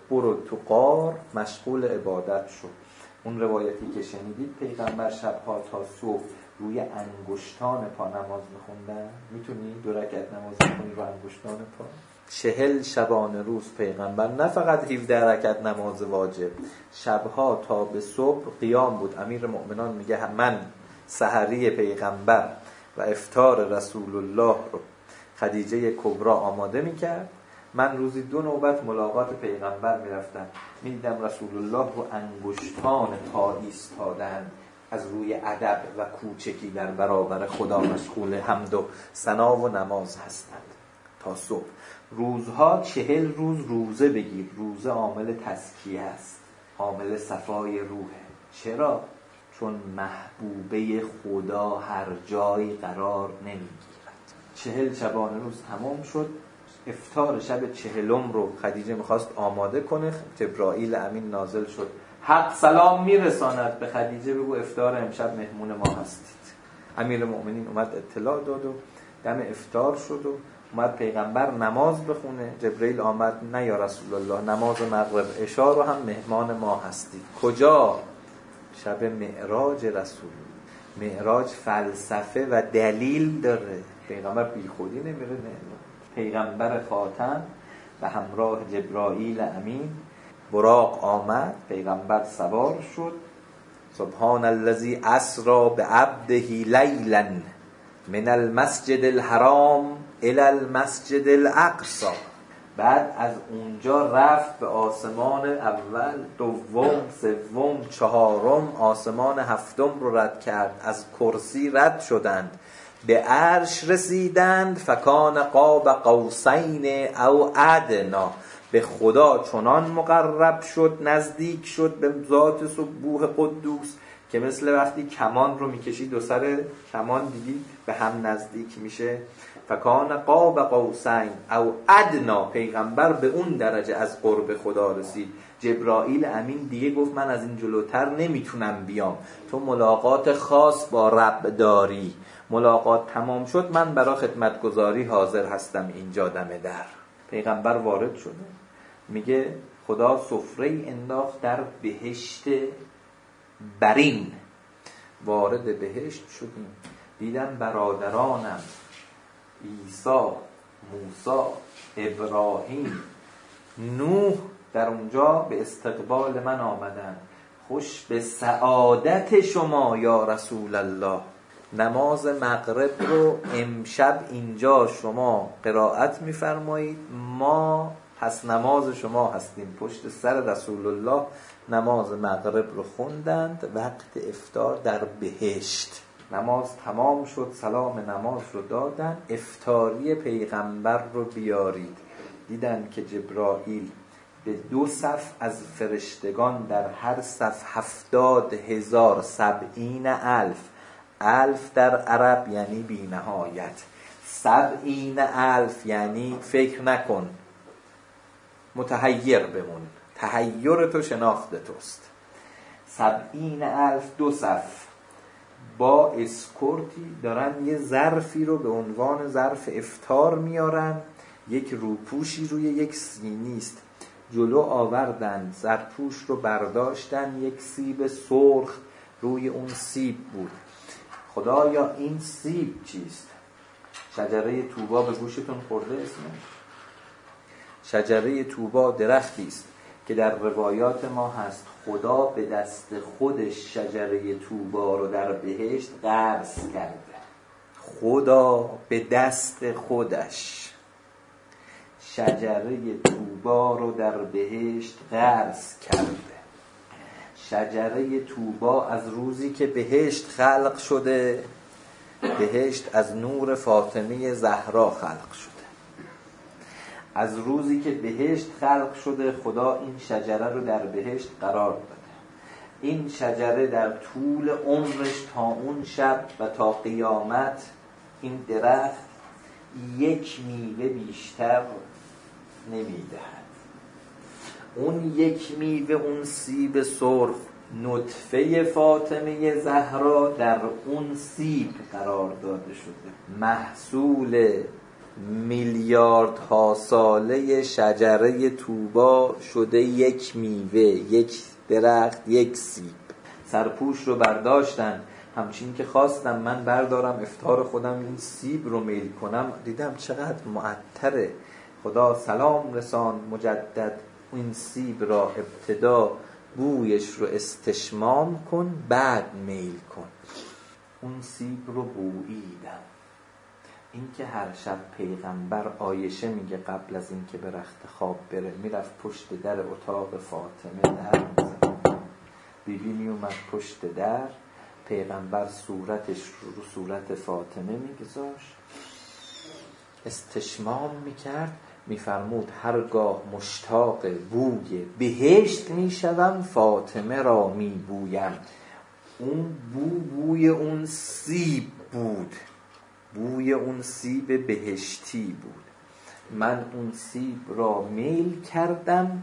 Speaker 2: برو تو غار مشغول عبادت شو. اون روایتی که شنیدید پیغمبر شبها تا صبح روی انگشتان پا نماز میخوندن. میتونی دو رکعت نماز بخونی رو انگشتان پا؟ چهل شبانه روز پیغمبر نه فقط هفده رکعت نماز واجب، شبها تا به صبح قیام بود. امیر مؤمنان میگه من سحری پیغمبر و افطار رسول الله رو خدیجه کبرا آماده میکرد. من روزی دو نوبت ملاقات پیغمبر میرفتم، میدیدم رسول الله رو انگشتان پا ایستادن، از روی ادب و کوچکی در برابر خدا مشغول حمد و ثنا و نماز هستند تا صبح. روزها چهل روز روزه بگیر. روزه عامل تزکیه است، عامل صفای روحه. چرا؟ چون محبوبه خدا هر جای قرار نمیگیرد. چهل شبانه روز تمام شد. افطار شب چهلم رو خدیجه میخواست آماده کنه. جبرائیل امین نازل شد، حق سلام میرساند به خدیجه، بگو افطار امشب مهمون ما هستید. امیر مؤمنین اومد اطلاع داد و دم افطار شد و اومد پیغمبر نماز بخونه. جبرائیل آمد، نه یا رسول الله، نماز مغرب عشا رو هم مهمان ما هستید. کجا؟ شب معراج رسول. معراج فلسفه و دلیل داره. پیغمبر بی خودی نمیره. نه، پیغمبر خاتم و همراه جبرائیل امین براق آمد، پیغمبر سوار شد. سبحان الذی اسری بعبده لیلا من المسجد الحرام الی المسجد الاقصی. بعد از اونجا رفت به آسمان اول، دوم، سوم، چهارم، آسمان هفتم رو رد کرد. از کرسی رد شدند، به عرش رسیدند. فکان قاب قوسین او ادنا. به خدا چنان مقرب شد، نزدیک شد به ذات سبوح قدوس که مثل وقتی کمان رو میکشید و سر کمان دیدی به هم نزدیک میشه. فکان قاب قوسین او ادنا. پیغمبر به اون درجه از قرب خدا رسید. جبرائیل امین دیگه گفت من از این جلوتر نمیتونم بیام، تو ملاقات خاص با رب داری. ملاقات تمام شد، من برای خدمتگزاری حاضر هستم اینجا دم در. پیغمبر وارد شده، میگه خدا سفره انداخت در بهشت برین. وارد بهشت شدیم، دیدم برادرانم عیسی، موسی، ابراهیم، نوح در اونجا به استقبال من آمدن. خوش به سعادت شما یا رسول الله. نماز مغرب رو امشب اینجا شما قرائت میفرمایید، ما پس نماز شما هستیم. پشت سر رسول الله نماز مغرب رو خوندند. وقت افطار در بهشت. نماز تمام شد، سلام نماز رو دادن. افطاری پیغمبر رو بیارید. دیدن که جبرائیل به دو صف از فرشتگان، در هر صف هفتاد هزار، سبعین الف. الف در عرب یعنی بی نهایت. سبعین الف یعنی فکر نکن، متحیر بمون، تحیر تو شناخت توست. سبعین الف دو صف با اسکورتی دارن یه ظرفی رو به عنوان ظرف افطار میارن. یک روپوشی روی یک سینی است، جلو آوردن، ظرفپوش رو برداشتن، یک سیب سرخ روی اون سیب بود. خدایا این سیب چیست؟ شجره طوبا به گوشتون خورده اسمش؟ شجره طوبا درختی است که در روایات ما هست خدا به دست خودش شجره طوبا رو در بهشت غرس کرده. خدا به دست خودش شجره طوبا رو در بهشت غرس کرده. شجره طوبا از روزی که بهشت خلق شده، بهشت از نور فاطمه زهرا خلق شده. از روزی که بهشت خلق شده خدا این شجره رو در بهشت قرار داده. این شجره در طول عمرش تا اون شب و تا قیامت این درخت یک میوه بیشتر نمیدهد. اون یک میوه، اون سیب سرخ، نطفه فاطمه زهرا در اون سیب قرار داده شده. محصول میلیاردها ساله شجره طوبا شده یک میوه، یک درخت، یک سیب. سرپوش رو برداشتن، همچین که خواستم من بردارم افطار خودم این سیب رو میل کنم، دیدم چقدر معطره. خدا سلام رسان مجدد، این سیب را ابتدا بویش رو استشمام کن، بعد میل کن. اون سیب رو بوییدم. این که هر شب پیغمبر، عایشه میگه قبل از این که به رخت خواب بره میرفت پشت در اتاق فاطمه در میزد. بیبی میومد پشت در، پیغمبر صورتش رو رو صورت فاطمه میگذاشت، استشمام میکرد، میفرمود هرگاه مشتاق بوی بهشت میشوم فاطمه را میبویم. اون بو بوی اون سیب بود، بوی اون سیب بهشتی بود. من اون سیب را میل کردم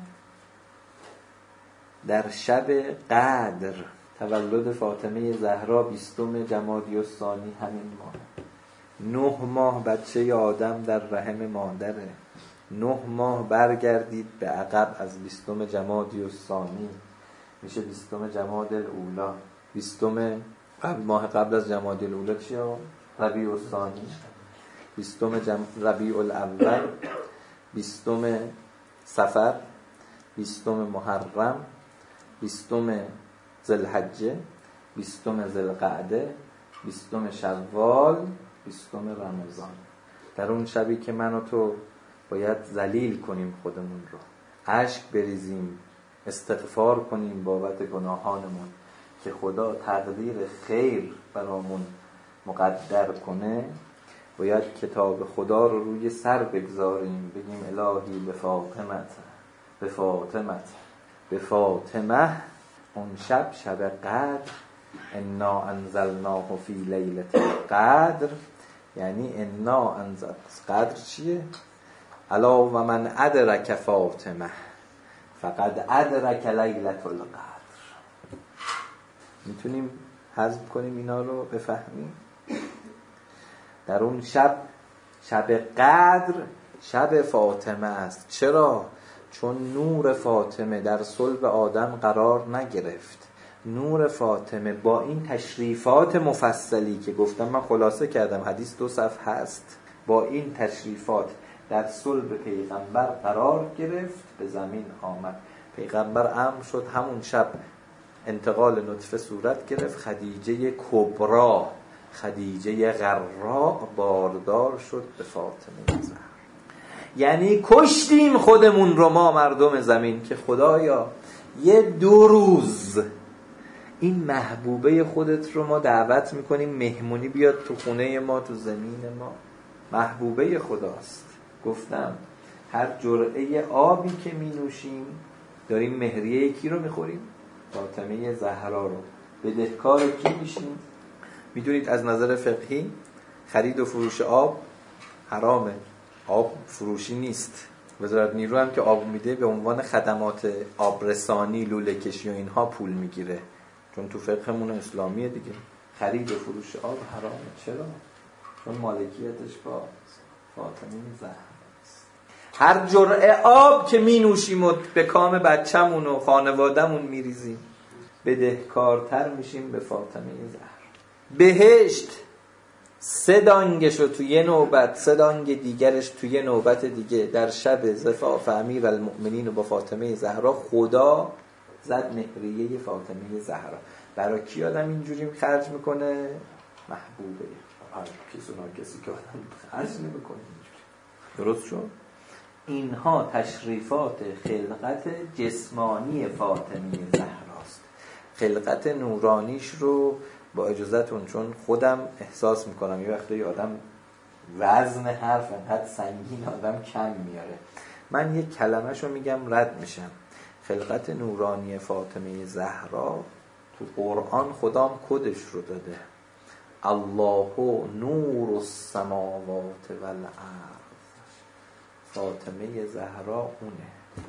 Speaker 2: در شب قدر. تولد فاطمه زهرا بیستم جمادی الثانی همین ماه. نه ماه بچه آدم در رحم مادره. نه ماه برگردید به عقب از بیستم جمادی الثانی میشه بیستم جمادی الاولی. بیستم قبل ماه قبل از جمادی الاولی چیه؟ ربیع الثانی. بیستم جم... ربیع الاول، بیستم صفر، بیستم محرم، بیستم ذوالحجه، بیستم ذوالقعده، بیستم شوال، بیستم رمضان. در اون شبی که من و تو باید ذلیل کنیم خودمون رو، اشک بریزیم، استغفار کنیم بابت گناهانمون که خدا تقدیر خیر برامون مقدر کنه، باید کتاب خدا رو روی سر بگذاریم، بگیم الهی به فاطمه به فاطمه به فاطمه. اون شب شب قدر، انا انزلناه فی لیلة القدر، یعنی انا انزل قدر چیه؟ الا و من ادرک فاطمه فقد ادرک لیلة القدر. میتونیم حذف کنیم اینا رو بفهمیم. در اون شب، شب قدر، شب فاطمه است. چرا؟ چون نور فاطمه در صلب آدم قرار نگرفت. نور فاطمه با این تشریفات مفصلی که گفتم، من خلاصه کردم، حدیث دو صفحه هست، با این تشریفات در صلب پیغمبر قرار گرفت، به زمین آمد. پیغمبر امر شد همون شب انتقال نطفه صورت گرفت، خدیجه کبرا، خدیجه غرا باردار شد به فاطمه زهرا. یعنی کشتیم خودمون رو ما مردم زمین که خدایا یه دو روز این محبوبه خودت رو ما دعوت میکنیم مهمونی بیاد تو خونه ما، تو زمین ما. محبوبه خداست. گفتم هر جرعه آبی که می نوشیم داریم مهریه کی رو میخوریم؟ فاطمه زهرا رو. بدهکار کی میشیم؟ میدونید از نظر فقهی خرید و فروش آب حرامه. آب فروشی نیست. وزارت نیرو هم که آب میده به عنوان خدمات آبرسانی، لوله کشی و اینها پول میگیره، چون تو فقهمون اسلامیه دیگه. خرید و فروش آب حرامه. چرا؟ چون مالکیتش با فاطمه زهرا است. هر جرعه آب که می نوشیم و به کام بچه‌مون و خانواده‌مون میریزیم، بدهکارتر میشیم به فاطمه زهرا. بهشت سه دانگش رو توی نوبت، سه دانگ دیگرش توی نوبت دیگه در شب زفاف امیر المؤمنین و با فاطمه زهرا خدا زد مهریه فاطمه زهرا. برای کی آدم اینجوری خرج میکنه؟ محبوبه. آره کسی اونا کسی که آدم خرج نمیکنه اینجوری. درست شد؟ اینها تشریفات خلقت جسمانی فاطمه زهراست. خلقت نورانیش رو با اجازهتون، چون خودم احساس میکنم یه وقتی آدم وزن حرف انقدر سنگین آدم کم میاره، من یک کلمه شو میگم رد میشم. خلقت نورانی فاطمه زهرا تو قرآن خدام کدش رو داده. الله نور السماوات والارض. فاطمه زهرا اونه.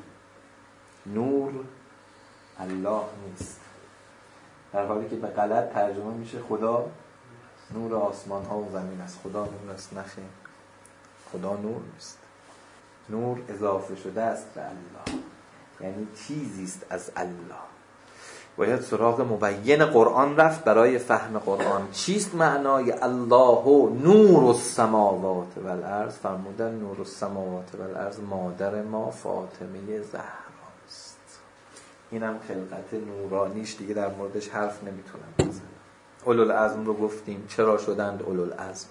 Speaker 2: نور الله نیست، در حالی که به غلط ترجمه میشه خدا نور آسمان ها و زمین است. خدا نور است. نخیر. خدا نور نیست. نور اضافه شده است به الله، یعنی چیزی است از الله. باید سراغ مبین قرآن رفت برای فهم قرآن. چیست معنای الله نور السماوات و الارض؟ فرمودن نور السماوات و الارض مادر ما فاطمه زهراست. اینم خلقت نورانیش، دیگه در موردش حرف نمیتونم بزنم. اولوالعزم رو گفتیم، چرا شدند اولوالعزم؟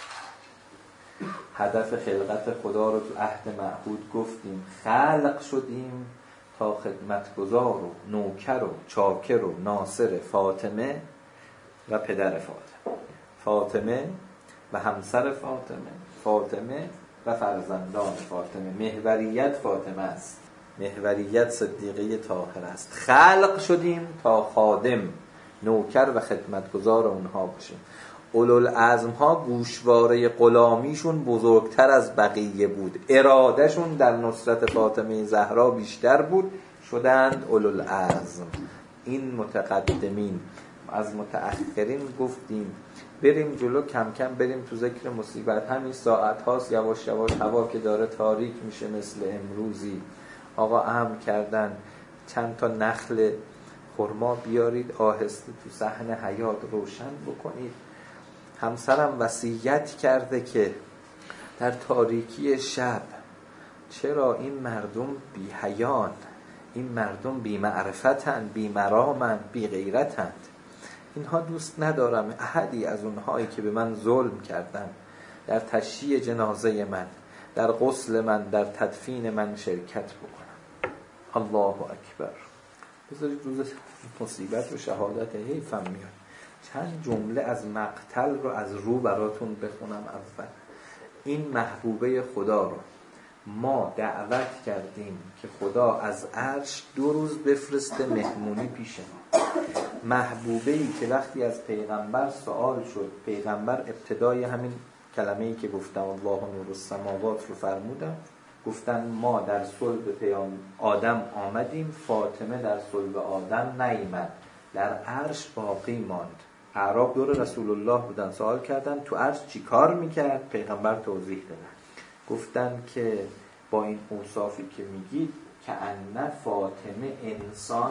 Speaker 2: هدف خلقت خدا رو تو عهد معهود گفتیم، خلق شدیم تا خدمتگزار و نوکر و چاکر و ناصر فاطمه و پدر فاطمه، فاطمه و همسر فاطمه، فاطمه و فرزندان فاطمه. محوریت فاطمه است، محوریت صدیقه طاهره است. خلق شدیم تا خادم، نوکر و خدمتگزار اونها باشیم. اولوالعزم ها گوشواره غلامیشون بزرگتر از بقیه بود، ارادهشون در نصرت فاطمه زهرا بیشتر بود، شدند اولوالعزم. این متقدمین. از متأخرین گفتیم بریم جلو، کم کم بریم تو ذکر مصیبت. همین ساعت هاست یواش یواش هوا که داره تاریک میشه مثل امروزی، آقا اهم کردن چند تا نخل خرما بیارید آهسته تو صحن حیاط روشن بکنید. همسرم وصیت کرده که در تاریکی شب چرا این مردم بی حیان، این مردم بی معرفتند، بی مرامند، بی غیرتند، اینها دوست ندارم احدی از اونهایی که به من ظلم کردن در تشییع جنازه من، در غسل من، در تدفین من شرکت بکنم. الله اکبر. بذارید روز مصیبت و شهادت حیفم میاد. چند جمله از مقتل رو از رو براتون بخونم. اول این محبوبه خدا رو ما دعوت کردیم که خدا از عرش دو روز بفرسته مهمونی پیش ما. محبوبه‌ای که وقتی از پیغمبر سوال شد، پیغمبر ابتدای همین کلمه‌ای که گفتم الله نور السماوات رو فرمودم، گفتن ما در صلب پیام آدم آمدیم، فاطمه در صلب آدم نیامد، در عرش باقی ماند. اعراب دور رسول الله بودن، سوال کردن تو عرش چی کار میکرد؟ پیغمبر توضیح دادن، گفتن که با این اوصافی که میگید که ان فاطمه انسان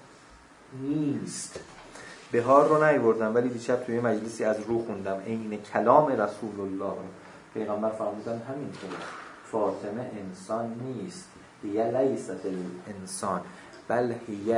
Speaker 2: نیست. بهار رو نیوردم ولی دیشب توی مجلسی از رو خوندم این کلام رسول الله. پیغمبر فرمودن همینطوره، فاطمه انسان نیست، هی لیست الانسان بل هی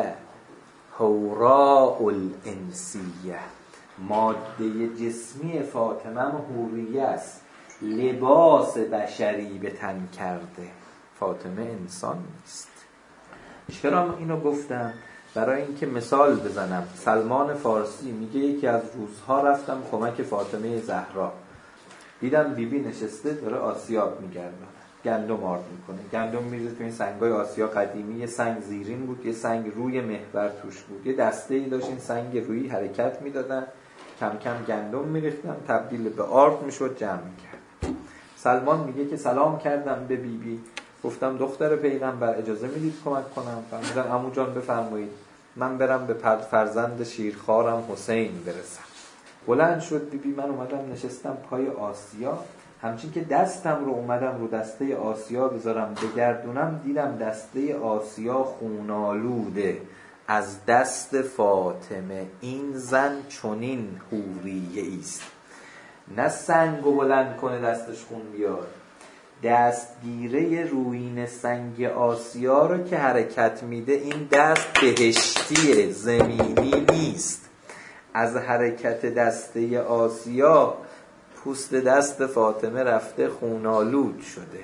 Speaker 2: حوراء الانسیه. ماده جسمی فاطمه هم حوریه است، لباس بشری به تن کرده. فاطمه انسان نیست. چرا اینو گفتم؟ برای اینکه مثال بزنم. سلمان فارسی میگه یکی از روزها رفتم کمک فاطمه زهرا، دیدم بیبی نشسته داره آسیاب میگردن، گندم آرد میکنه. گندم میریزه تو این سنگای آسیا قدیمی، یه سنگ زیرین بود، یه سنگ روی محور توش بود، یه دسته‌ای داشت این سنگ روی حرکت میدادن، کم کم گندم میریختن، تبدیل به آرد میشد، جمع میکرد. سلمان میگه که سلام کردم به بیبی بی. گفتم دختر پیغمبر اجازه میدید کمک کنم؟ فرمودن عمو جان بفرمایید، من برم به فرزند شیرخوارم حسین برسم. بلند شد بیبی بی، من اومدم نشستم پای آسیا، همچین که دستم رو اومدم رو دسته آسیا بذارم بگردونم، دیدم دسته آسیا خونالوده از دست فاطمه. این زن چنین حوریه است، نه سنگو بلند کنه دستش خون بیاد، دستگیره رویین سنگ آسیا رو که حرکت میده، این دست بهشتی زمینی نیست. از حرکت دسته آسیا پوست دست فاطمه رفته خونالود شده.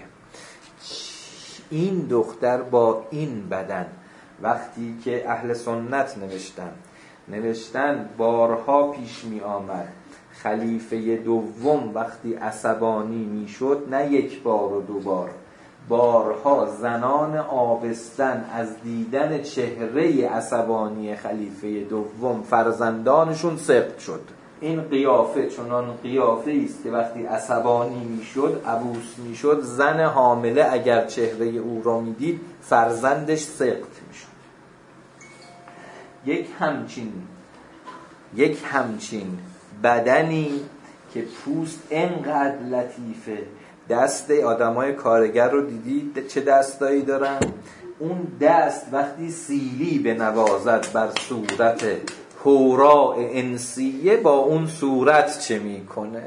Speaker 2: این دختر با این بدن، وقتی که اهل سنت نوشتن نوشتن بارها پیش می آمد خلیفه دوم وقتی عصبانی می شد، نه یک بار و دو بار، بارها زنان آبستن از دیدن چهره عصبانی خلیفه دوم فرزندانشون سقط شد. این قیافه چنان قیافه است که وقتی عصبانی میشد، عبوس میشد، زن حامله اگر چهره او را میدید فرزندش سقط میشد. یک همچین یک همچین بدنی که پوست انقدر لطیفه، دست آدمای کارگر رو دیدید چه دستایی دارن؟ اون دست وقتی سیلی به نوازت بر صورت حوراء انسیه با اون صورت چه میکنه؟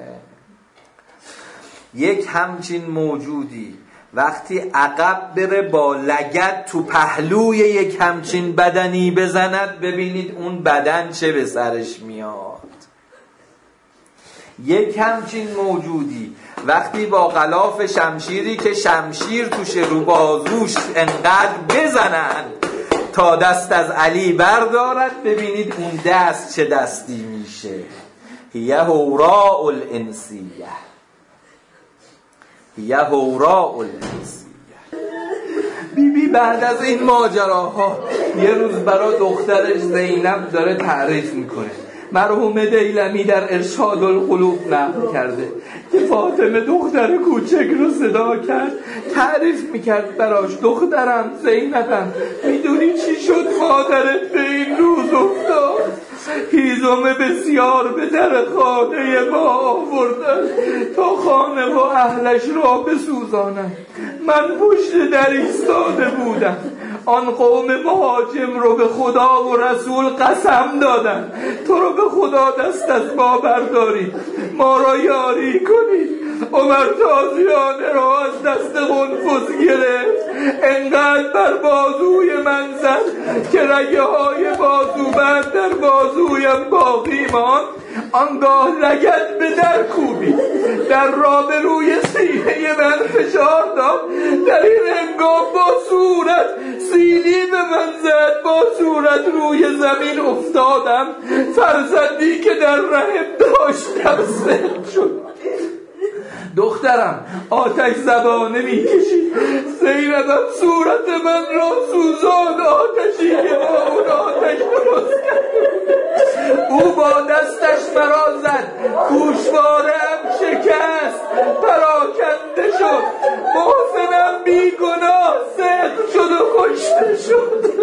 Speaker 2: یک همچین موجودی وقتی عقب بره با لگد تو پهلوی یک همچین بدنی بزند، ببینید اون بدن چه به سرش میاد. یک همچین موجودی وقتی با غلاف شمشیری که شمشیر توش رو بازوش انقدر بزنن تا دست از علی بردارد، ببینید اون دست چه دستی میشه. هی حوراء الانسیه، هی حوراء الانسیه. بی بی بعد از این ماجراها یه روز برای دخترش زینب داره تعریف میکنه. مرحوم دیلمی در ارشاد القلوب نقل کرده که فاطمه دختر کوچک رو صدا کرد، تعریف میکرد براش. دخترم زینبم، میدونی چی شد مادرت به این روز افتاد؟ هیزم بسیار به در خانه ما آوردن تا خانه و اهلش را بسوزانن. من پشت در ایستاده بودم. آن قوم مهاجم رو به خدا و رسول قسم دادن تو رو به خدا دست از ما بردارید، ما را یاری کنید. عمر تازیانه را از دست قنفذ گرفت، انقدر بر بازوی من زد که رگه های بازو بند در بازویم باقی ماند. آنگاه لگد به در کوبید، در را به روی سینه من فشار داد. در این هنگام با صورت سیلی به من زد، با صورت روی زمین افتادم. فرزندی که در رحم داشتم سخت شد. دخترم آتش زبانه میکشید، زینبم صورت من را سوزان. آتشی که با اون آتش درست کرد، او با دستش مرا زد، گوشواره‌ام شکست، پراکنده شد. محسنم بی گناه سخت شد و کشته شد.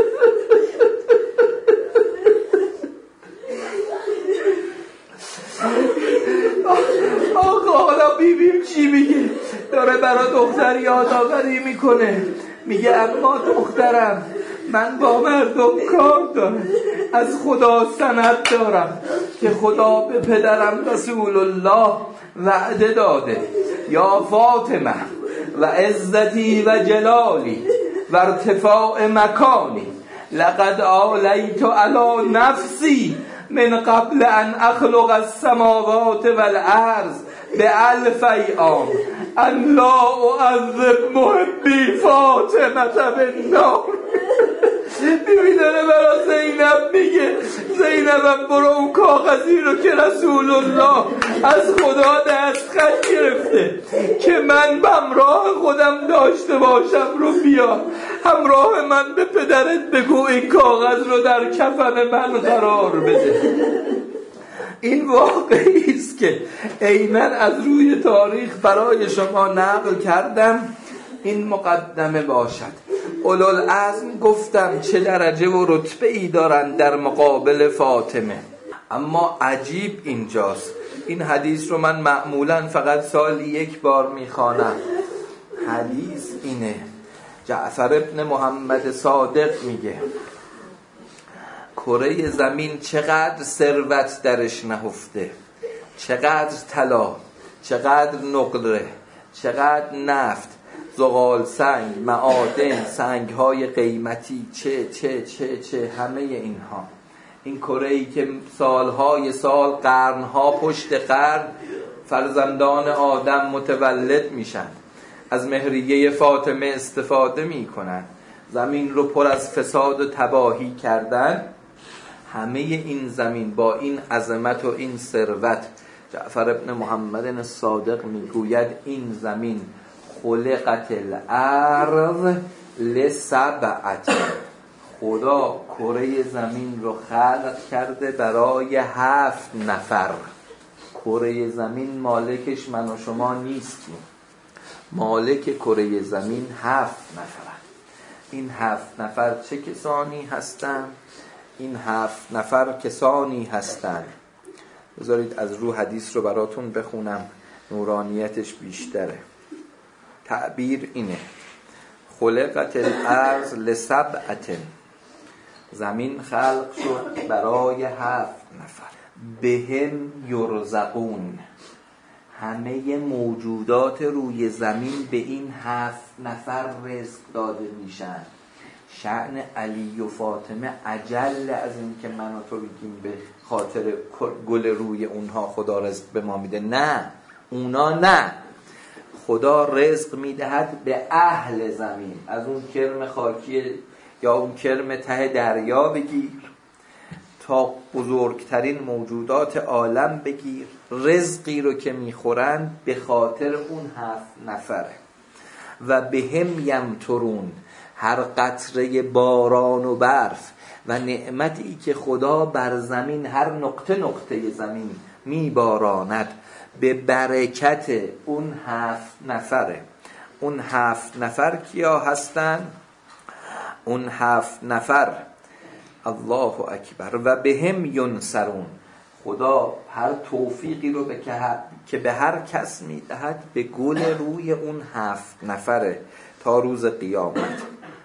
Speaker 2: آخه حالا بیبیم چی میگه؟ داره برای دختر یادآوری میکنه، میگه اما دخترم من با مردم کار دارم، از خدا سند دارم که خدا به پدرم رسول الله وعده داده یا فاطمه و عزتی و جلالی و ارتفاع مکانی لقد آلیت علی نفسی من قبل ان اخلق السماوات والارض بألف ایام ان لا اعذب محبی فاطمه بالنار. میبینه برای زینب میگه زینبم برو اون کاغذی رو که رسول الله از خدا دست خط گرفته که من همراه خودم داشته باشم رو بیار، همراه من به پدرت بگو این کاغذ رو در کفن من قرار بده. این واقعی است که عیناً از روی تاریخ برای شما نقل کردم. این مقدمه باشد. اولوالعزم گفتم چه درجه و رتبه ای دارن در مقابل فاطمه. اما عجیب اینجاست، این حدیث رو من معمولاً فقط سالی یک بار میخوانم. حدیث اینه، جعفر ابن محمد صادق میگه کره زمین چقدر ثروت درش نهفته، چقدر طلا، چقدر نقره، چقدر نفت، زغال سنگ، معادن، سنگ های قیمتی، چه چه چه چه همه اینها. این کره‌ای که سالهای سال، قرنها پشت قرن فرزندان آدم متولد میشن، از مهریه فاطمه استفاده میکنن، زمین رو پر از فساد و تباهی کردن. همه این زمین با این عظمت و این ثروت، جعفر ابن محمد صادق میگوید این زمین خلقت الارض لسبعت، خدا کره زمین رو خلق کرده برای هفت نفر. کره زمین مالکش من و شما نیستیم، مالک کره زمین هفت نفر. این هفت نفر چه کسانی هستند؟ این هفت نفر کسانی هستند، بذارید از رو حدیث رو براتون بخونم. نورانیتش بیشتره. تعبیر اینه: خلقت الارض لسبعة، زمین خلق شد برای هفت نفر. بهم یرزقون، همه موجودات روی زمین به این هفت نفر رزق داده میشن. شأن علی و فاطمه عجل از این که من و تو بگیم به خاطر گل روی اونها خدا رزق به ما میده. نه، اونا نه، خدا رزق میدهد به اهل زمین. از اون کرم خاکی یا اون کرم ته دریا بگیر تا بزرگترین موجودات عالم بگیر، رزقی رو که میخورن به خاطر اون هفت نفره. و به هم یمطرون، هر قطره باران و برف و نعمتی که خدا بر زمین، هر نقطه نقطه زمین میباراند به برکت اون هفت نفره. اون هفت نفر کیا هستن؟ اون هفت نفر الله اکبر. و به هم ینصرون، خدا هر توفیقی رو به که به هر کس میدهد به گل روی اون هفت نفره تا روز قیامت.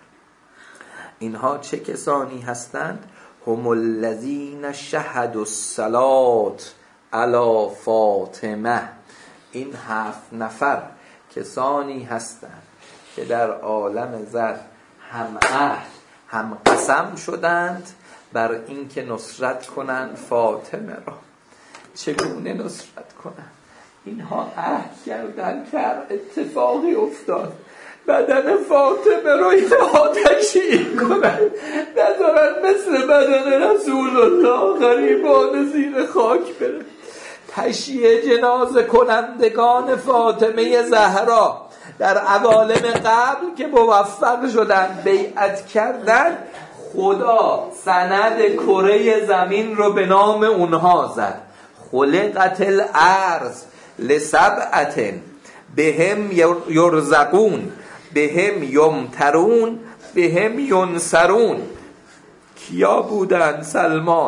Speaker 2: اینها چه کسانی هستند؟ هم الذین شهدوا الصلاة علی فاطمه. این هفت نفر کسانی هستند که در عالم زر هم عهد هم قسم شدند بر این که نصرت کنند فاطمه را. چگونه نصرت کنند؟ اینها عهد کردند که اتفاقی افتاد بدن فاطمه رو اینها تشییع کنند، نذارن مثل بدن رسول الله غریبان زیر خاک بره. تشییع جنازه کنندگان فاطمه زهرا در عوالم قبل که موفق شدن بیعت کردن، خدا سند کره زمین رو به نام اونها زد. خلقت الارض لسبعة بهم یرزقون بهم یمطرون بهم ینصرون. کیا بودن؟ سلمان،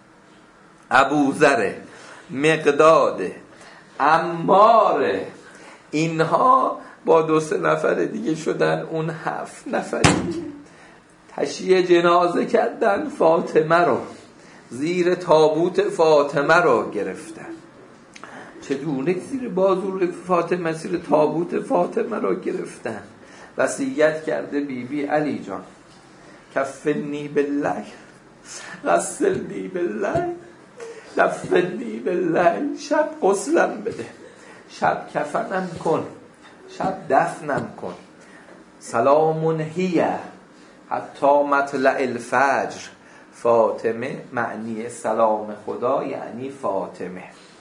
Speaker 2: ابوذر، مقداد، عمار. اینها با دو سه نفر دیگه شدن اون هفت نفری تشییع جنازه کردن فاطمه رو، زیر تابوت فاطمه رو گرفتن. چگونه زیر بازو فاطمه زیر تابوت فاطمه رو گرفتن؟ وصیت کرده بیبی بی علی جان کفنی بالله، غسلنی بالله، دفنی بالله. شب غسلم بده، شب کفنم کن، شب دفنم کن. سلام هی حتی مطلع الفجر. فاطمه معنی سلام خدا یعنی فاطمه.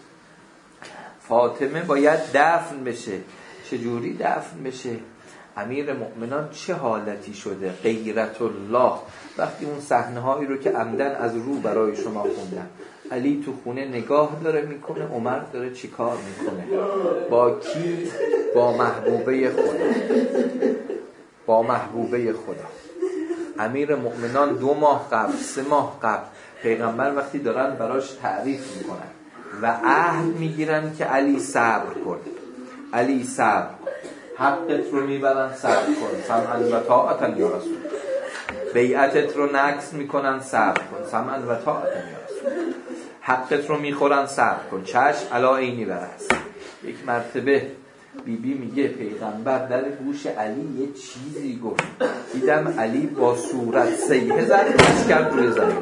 Speaker 2: فاطمه باید دفن بشه. چجوری دفن بشه؟ امیر مؤمنان چه حالتی شده؟ غیرت الله. وقتی اون صحنه هایی رو که عمدن از رو برای شما خوندم، علی تو خونه نگاه داره میکنه، عمر داره چی کار میکنه؟ با کی؟ با محبوبه خدا. با محبوبه خدا. امیر مؤمنان دو ماه قبل، سه ماه قبل، پیغمبر وقتی دارن براش تعریف میکنن و عهد میگیرن که علی صبر کن، علی صبر کن، حقت رو میبرن صبر کن، سمعا و طاعتا یا رسول. بیعتت رو نقض میکنن صبر کن، سمعا و طاعتا یا رسول. حقت رو میخورن صبر کن، چشم علا عینی برست. یک مرتبه بی بی میگه پیغمبر در گوش علی یه چیزی گفت، دیدم علی با صورت سیحه زد، دست کرد روی زمین.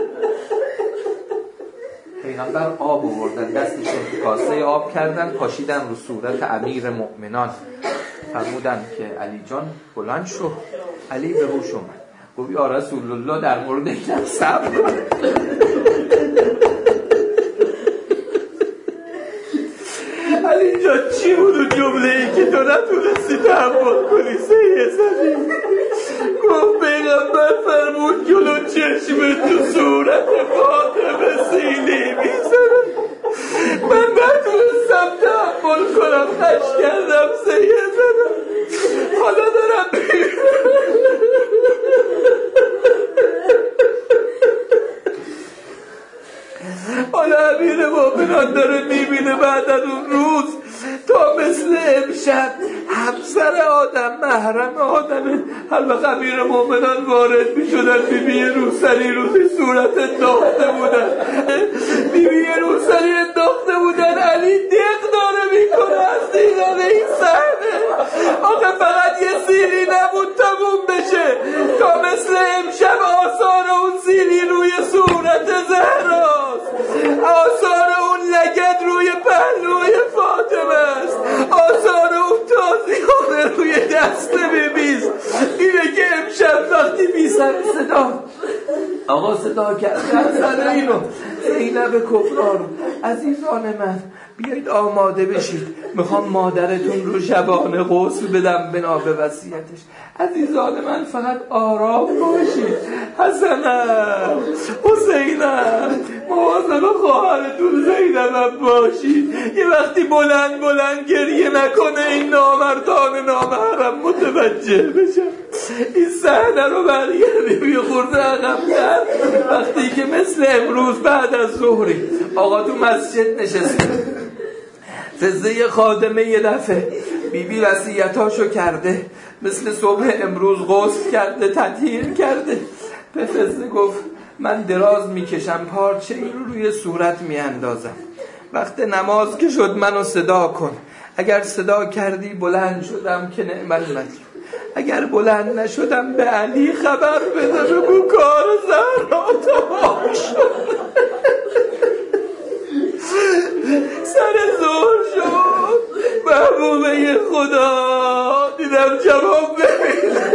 Speaker 2: پیغمبر آب آوردن، دستشون کاسه آب کردن، پاشیدن رو صورت امیر مؤمنان. فرمودن که علی جان بلند شو. علی به هوش اومد، گفت یا رسول الله در مورد اینم صبر کن. علی جان چی بود اون جمله‌ای که تو نتونستی تحمل کنی؟ سیه زدی. گفت پیغمبر فرمود جلو چشم تو صورت فاطمه سیلی میزنم. من نتونستم تحمل کنم، خش کردم، سیه زدم. حالا دارم حالا امیر مؤمنان داره میبینه بعد از اون روز تا مثل امشب همسر آدم محرم آدمه هر وقت امیر مومنان وارد می شدن بیبی روسری روی صورت انداخته بودن بیبی روسری انداخته بودن علی دق داره می کنه از دیدن این صحنه. آخه فقط یه سیلی نبود تموم بشه تا مثل امشب آثار اون سیلی روی صورت زهراست، آثار اون لگد روی پهلوی فاطمه است، آثار اون تازیانه روی دست بیبیست. اینه که امشب وقتی بی سر صدا آقا صدا کرده سر اینو زینب کبرا رو عزیزان من بیایید آماده بشید میخوام مادرتون رو شبانه غسل بدم بنا به وصیتش. عزیزان من فقط آرام باشید. حسنم حسینم مواظب خواهرتون زینبم باشید. یه وقتی بلند بلند گریه نکنه این نامردان نامحرم متوجه بشن. این صحنه رو برگردیم یه خورده عقب‌تر وقتی که مثل امروز بعد از ظهری آقا تو مسجد نشسته فزه خادمه یه دفعه بیبی وصیتاشو کرده مثل صبح امروز غسل کرده تطهیر کرده. به فزه گفت من دراز میکشم پارچه این رو روی صورت میاندازم وقت نماز که شد منو صدا کن. اگر صدا کردی بلند شدم که نعم المطلوب، اگر بلند نشدم به علی خبر بده بگو کار زهرا تمام شد. سر ظهر شد محبوبه خدا دیدم جواب نمیده.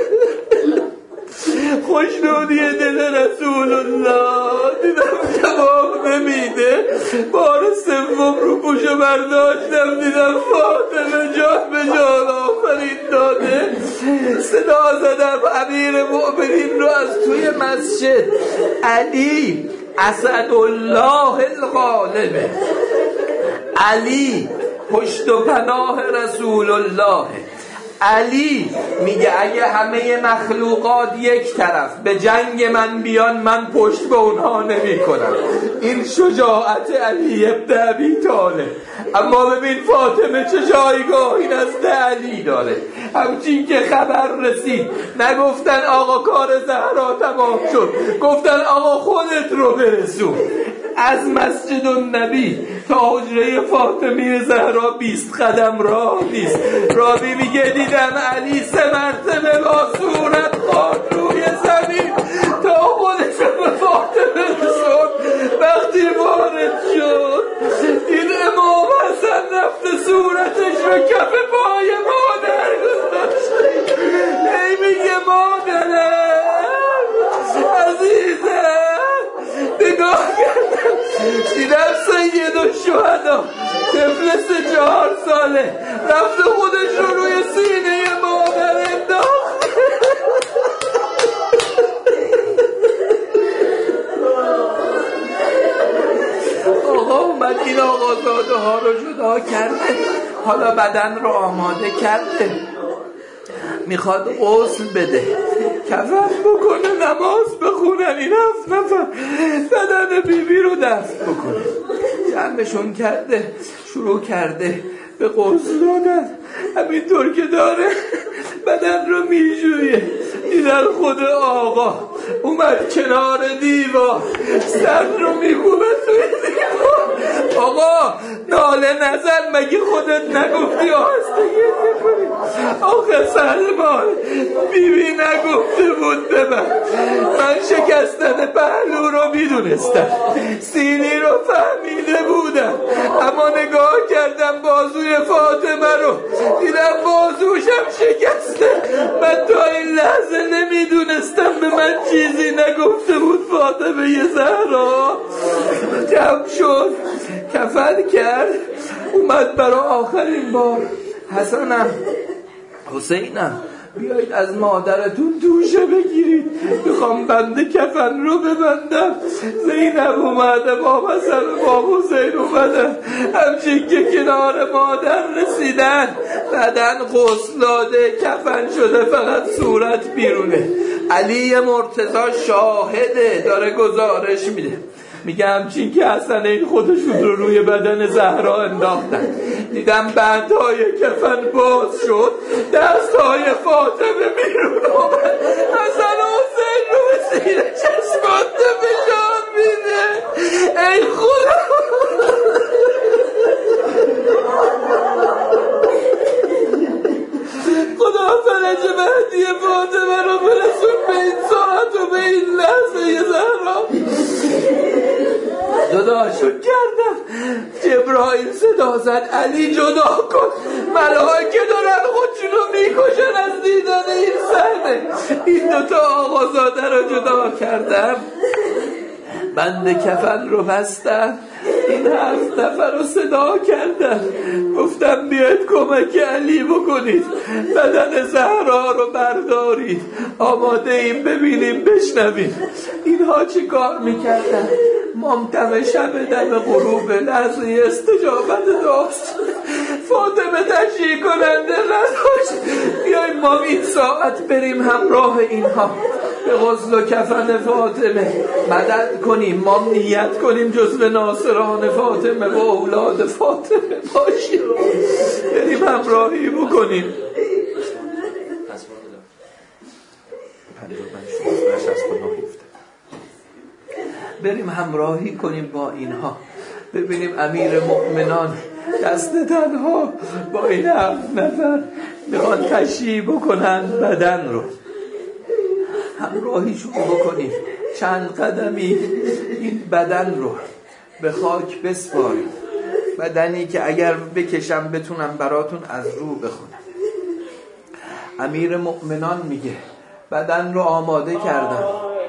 Speaker 2: خوشنودی دل رسول الله دیدم جواب نمیده. بار سوم رو پوشو برداشتم دیدم فاطمه جان به جان آفرین داده. صدا زدم امیر مؤمنین رو از توی مسجد علی اسدالله الغالبه، علی پشت و پناه رسول الله. علی میگه اگه همه مخلوقات یک طرف به جنگ من بیان من پشت به اونها نمی کنم. این شجاعت علی ابن ابی طالب. اما ببین فاطمه چه جایگاهی نزد علی داره. همچین که خبر رسید نگفتن آقا کار زهرا تمام شد، گفتن آقا خودت رو برسون. از مسجد النبی تا حجره فاطمه زهرا بیست قدم راه نیست. راوی میگه دیدم علی سه مرتبه با صورت خاک روی زمین تا خودش به فاطمه رسون. وقتی وارد شد این امام حسن رفته صورتش رو کف پای مادر گذاشته. ای میگه مادرم عزیزم نگاه کردم دیدم سید الشهدا طفل سه چهار ساله رفته خودش رو روی سینه مادر انداخت. آقا اومد این آقازاده ها رو جدا کرده، حالا بدن رو آماده کرده، میخواد غسل بده، کفن بکنه، نماز بخونن. این هفت نفر بدن بیبی رو دفن بکنه. جمعشون کرده شروع کرده به غسل دادن. همینطور که داره بدن رو میجویه دیدن خود آقا اومد کنار دیوار سر رو میکوبه توی دیوار. آقا ناله نزن مگه خودت نگفتی آهسته گریه کنی؟ آخه سلمان بیبی نگفته بود به من. من شکستن پهلو رو میدونستم، سینی رو فهمیده بودم، اما نگاه کردم بازوی فاطمه رو دیدم بازوشم شکسته. من تا این لحظه نمیدونستم به من چیزی نگفته بود فاطمه ی زهرا. جمع شد کفن کرد اومد برای آخرین بار حسنم حسینم بیایید از مادرتون دوشه بگیرید میخوام بنده کفن رو ببندم. زینب اومده با حسن با حسین اومدن همچین که کنار مادر رسیدن بدن غسل داده کفن شده فقط صورت بیرونه. علی مرتضی شاهده داره گزارش میده. میگه همچین که حسنین خودشون رو روی بدن زهرا انداختن، دیدم بندهای کفن باز شد، دستهای فاطمه بیرون آمد، حسن و حسین رو به سینه چشمانده فشار میده. ای خدا خدا فرج مهدی فاطمه رو برسون به این ساعت و به این لحظه زهرا. جداشون کردم. جبرائیل صدا زد علی جدا کن، ملائکه دارن خودشونو میکشن از دیدن این صحنه. این دوتا آقازاده رو جدا کردم، بند کفن رو بستم، این هفت نفر رو صدا کردم، گفتم بیاید کمک علی بکنید، بدن زهرا رو بردارید، آماده ایم ببینیم بشنویم. اینها چی کار میکردن؟ ممتم شب دم غروب لحظه استجابت داشت. فاطمه تشریح کننده نداشت. بیاییم ما این ساعت بریم همراه اینها به غسل و کفن فاطمه مدد کنیم، ما نیت کنیم جزو ناصران فاطمه و اولاد فاطمه باشیم، بریم همراهی بکنیم. بریم همراهی کنیم با اینها، ببینیم امیر مؤمنان دست تنها با این هفت نفر میخوان تشییع بکنن بدن رو. همراهیشون بکنیم، چند قدمی این بدن رو به خاک بسپاریم، بدنی که اگر بکشم بتونم براتون از رو بخونم. امیر مؤمنان میگه بدن رو آماده کردم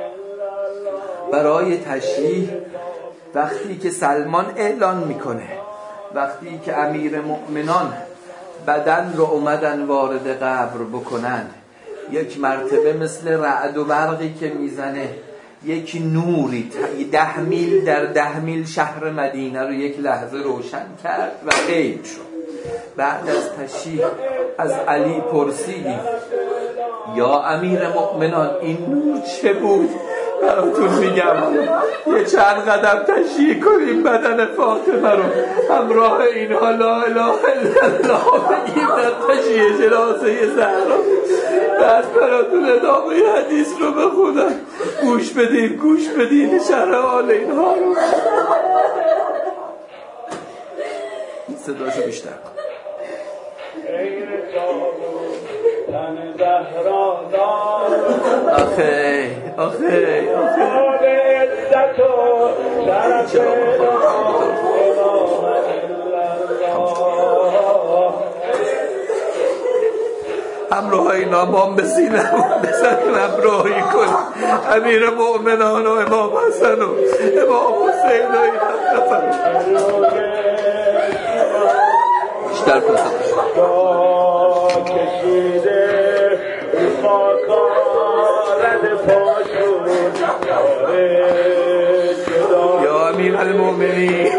Speaker 2: برای تشییع. وقتی که سلمان اعلان میکنه، وقتی که امیر مؤمنان بدن رو اومدن وارد قبر بکنن، یک مرتبه مثل رعد و برقی که میزنه، یک نوری ده میل در ده میل شهر مدینه رو یک لحظه روشن کرد و غیب شد. بعد از تشییع از علی پرسیدیم یا امیر مؤمنان این نور چه بود؟ براتون میگم یه چند قدم تشییع کنیم بدن فاطمه رو، همراه اینها لا اله الا الله بگیم در تشییع جنازه زهرا. بعد براتون ادامه حدیث رو بخونم، گوش بدین گوش بدین شرح حال اینها رو. صداشو بیشتر کن. آخه آخه آخه همراه اینا بام به سینه‌مون بزنیم، همراهی کنیم امیر مؤمنان و امام حسن و امام حسین و این نفر. بیشتر کن یا امیر المؤمنین.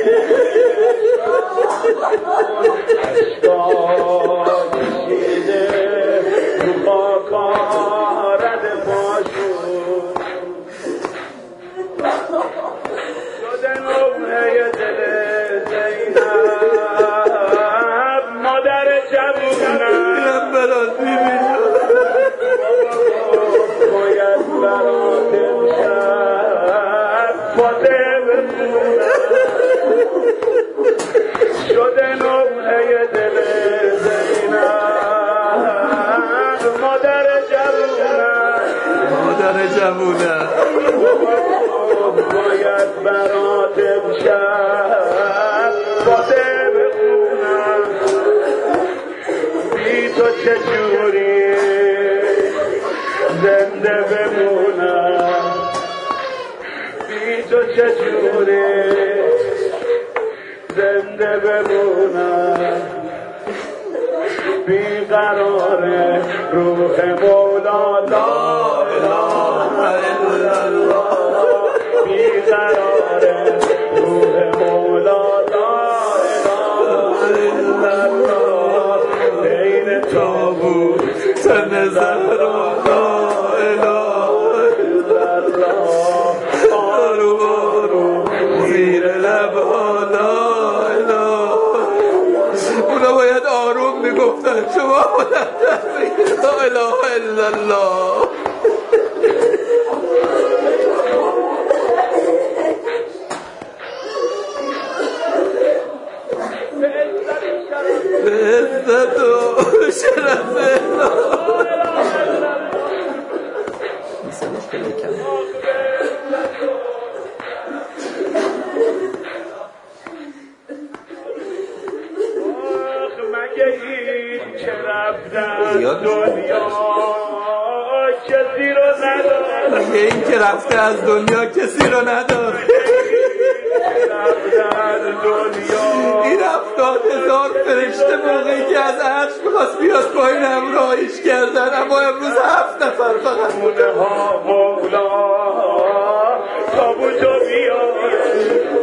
Speaker 2: مادر جوونه باید برات امشب فاطمه بخونم، بی تو چجوری زنده بمونم، بی تو چجوری زنده بمونم، بی قراره روح مولا لا اله الا الله، بی قراره روح مولا لا اله الا الله، بین تابوت تن زهرا لا اله الا الله، آرو آرو لبها لا اله. اونا باید آروم میگفتن، شما بلندتر بگید لا اله الا الله. به عزت و شرف مگه این که رفته از دنیا کسی رو نداره. این هفتاد هزار فرشته موقعی که از عرش میخواست بیاد پایین همراهیش کردن، اما امروز هفت نفر فقط مونه ها مولا تابوتو بیاد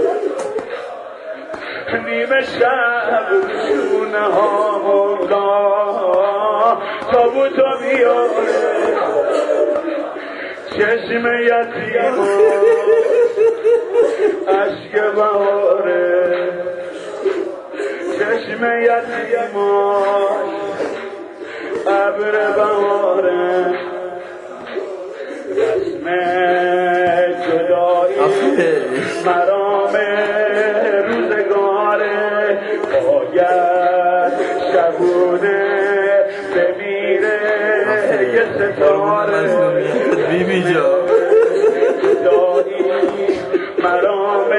Speaker 2: نیمه شب مونه ها مولا تابوتو بیاد چشم یتیما عشق بهاره چشم یتیما ابر بهاره رسم جدایی مرام روزگاره باید شبونه بمیره یه ستاره بیبی جا مرام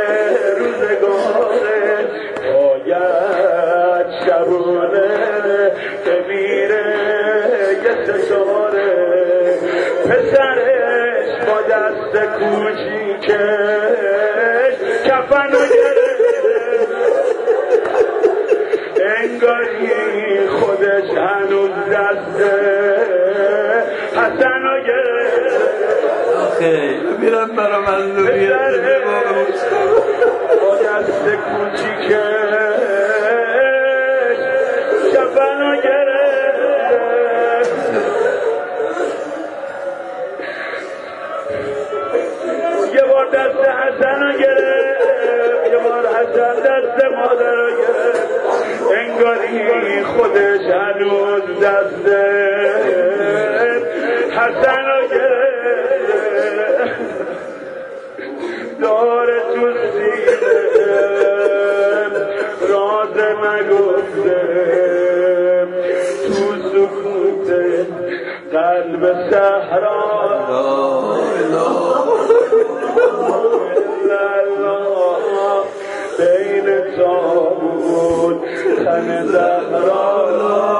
Speaker 2: روزگاره باید شبونه بمیره یه ستاره پسرش با دست کوچیکش کفنو گرفته انگاری خودش هنوز دسته حسنو گرفته خیلی میرم برا مظلومیت با دست کوچیکش کفنو گرفته یه بار دست حسنو گرفت یه بار حسن دست مادرو گرفت انگاری خودش هنوز دسته حسنو گرفت داره تو سینه راز نگفته تو سکوت قلب صحرا بین تابوت تن زهرا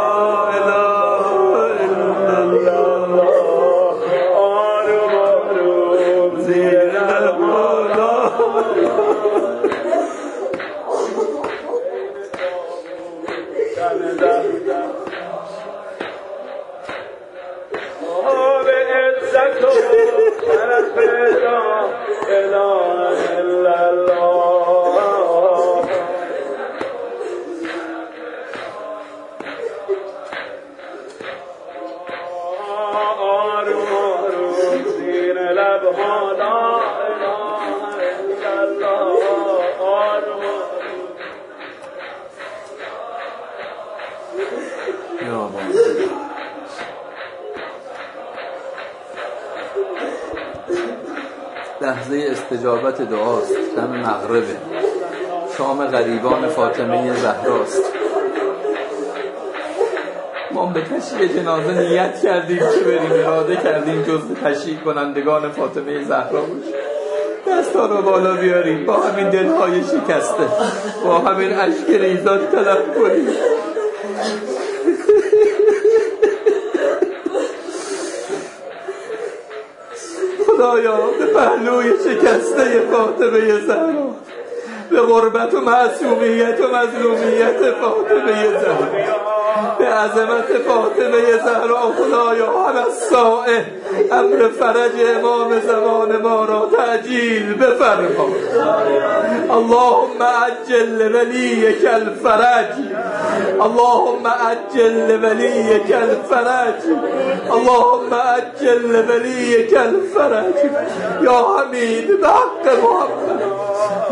Speaker 2: لحظه استجابت دعاست، دم مغربه، شام غریبان فاطمه زهراست. ما به تشییع جنازه نیت کردیم که بریم، اراده کردیم جزو تشییع کنندگان فاطمه زهرا باشیم. دستا رو بالا بیاریم، با همین دلهای شکسته، با همین اشک ریزات طلب کنیم. خدایا به پهلوی شکسته فاطمه زهرا، به غربت و معصومیت و مظلومیت فاطمه زهرا، به عظمت فاطمه زهرا خدایا هم از سائه امر فرج امام زمان ما را تعجیل بفرما. اللهم عجل ولیک الفرج، اللهم عجل ولیک الفرج، اللهم عجل ولیک الفرج. یا حمید به حق محمد،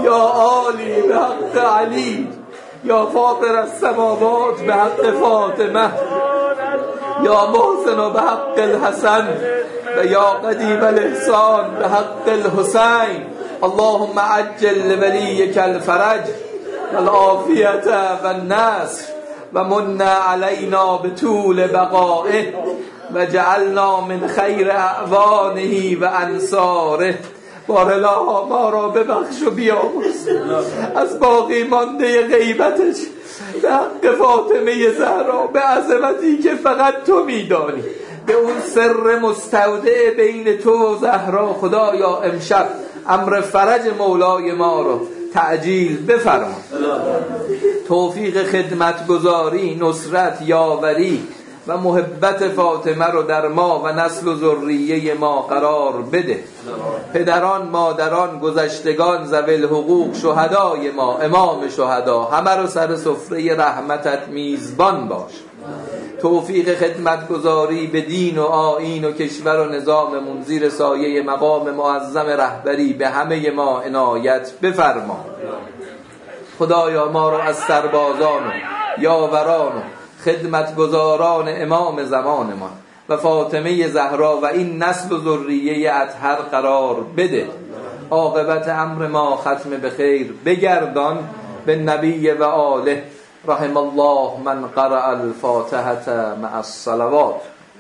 Speaker 2: یا عالی به حق علی، یا فاطر السماوات به حق فاطمه، یا محسن به حق الحسن و یا قدیم الاحسان به حق الحسین. اللهم عجل لولیک الفرج والعافیت و النصر و من علینا بطول بقائه و جعلنا من خیر اعوانه و انصاره. بارالله ما را ببخش و بیامرز از باقی مانده غیبتش به حق فاطمه زهرا، به عظمتی که فقط تو میدانی، به اون سر مستودع بین تو و زهرا. خدایا امشب امر فرج مولای ما را تعجیل بفرما، توفیق خدمت گزاری، نصرت، یاوری و محبت فاطمه رو در ما و نسل و ذریه ما قرار بده. پدران، مادران، گذشتگان، ذوی الحقوق، شهدای ما، امام شهدا، همه رو سر سفره رحمتت میزبان باش. توفیق خدمت گزاری به دین و آیین و کشور و نظاممون زیر سایه مقام معظم رهبری به همه ما عنایت بفرما. خدایا ما رو از سربازان و یاوران و خدمتگزاران امام زمانمان و فاطمه زهرا و این نسل و ذریه اطهر قرار بده. عاقبت امر ما ختم به خیر بگردان. به نبی و آله. رحم الله من قرأ الفاتحة مع الصلوات.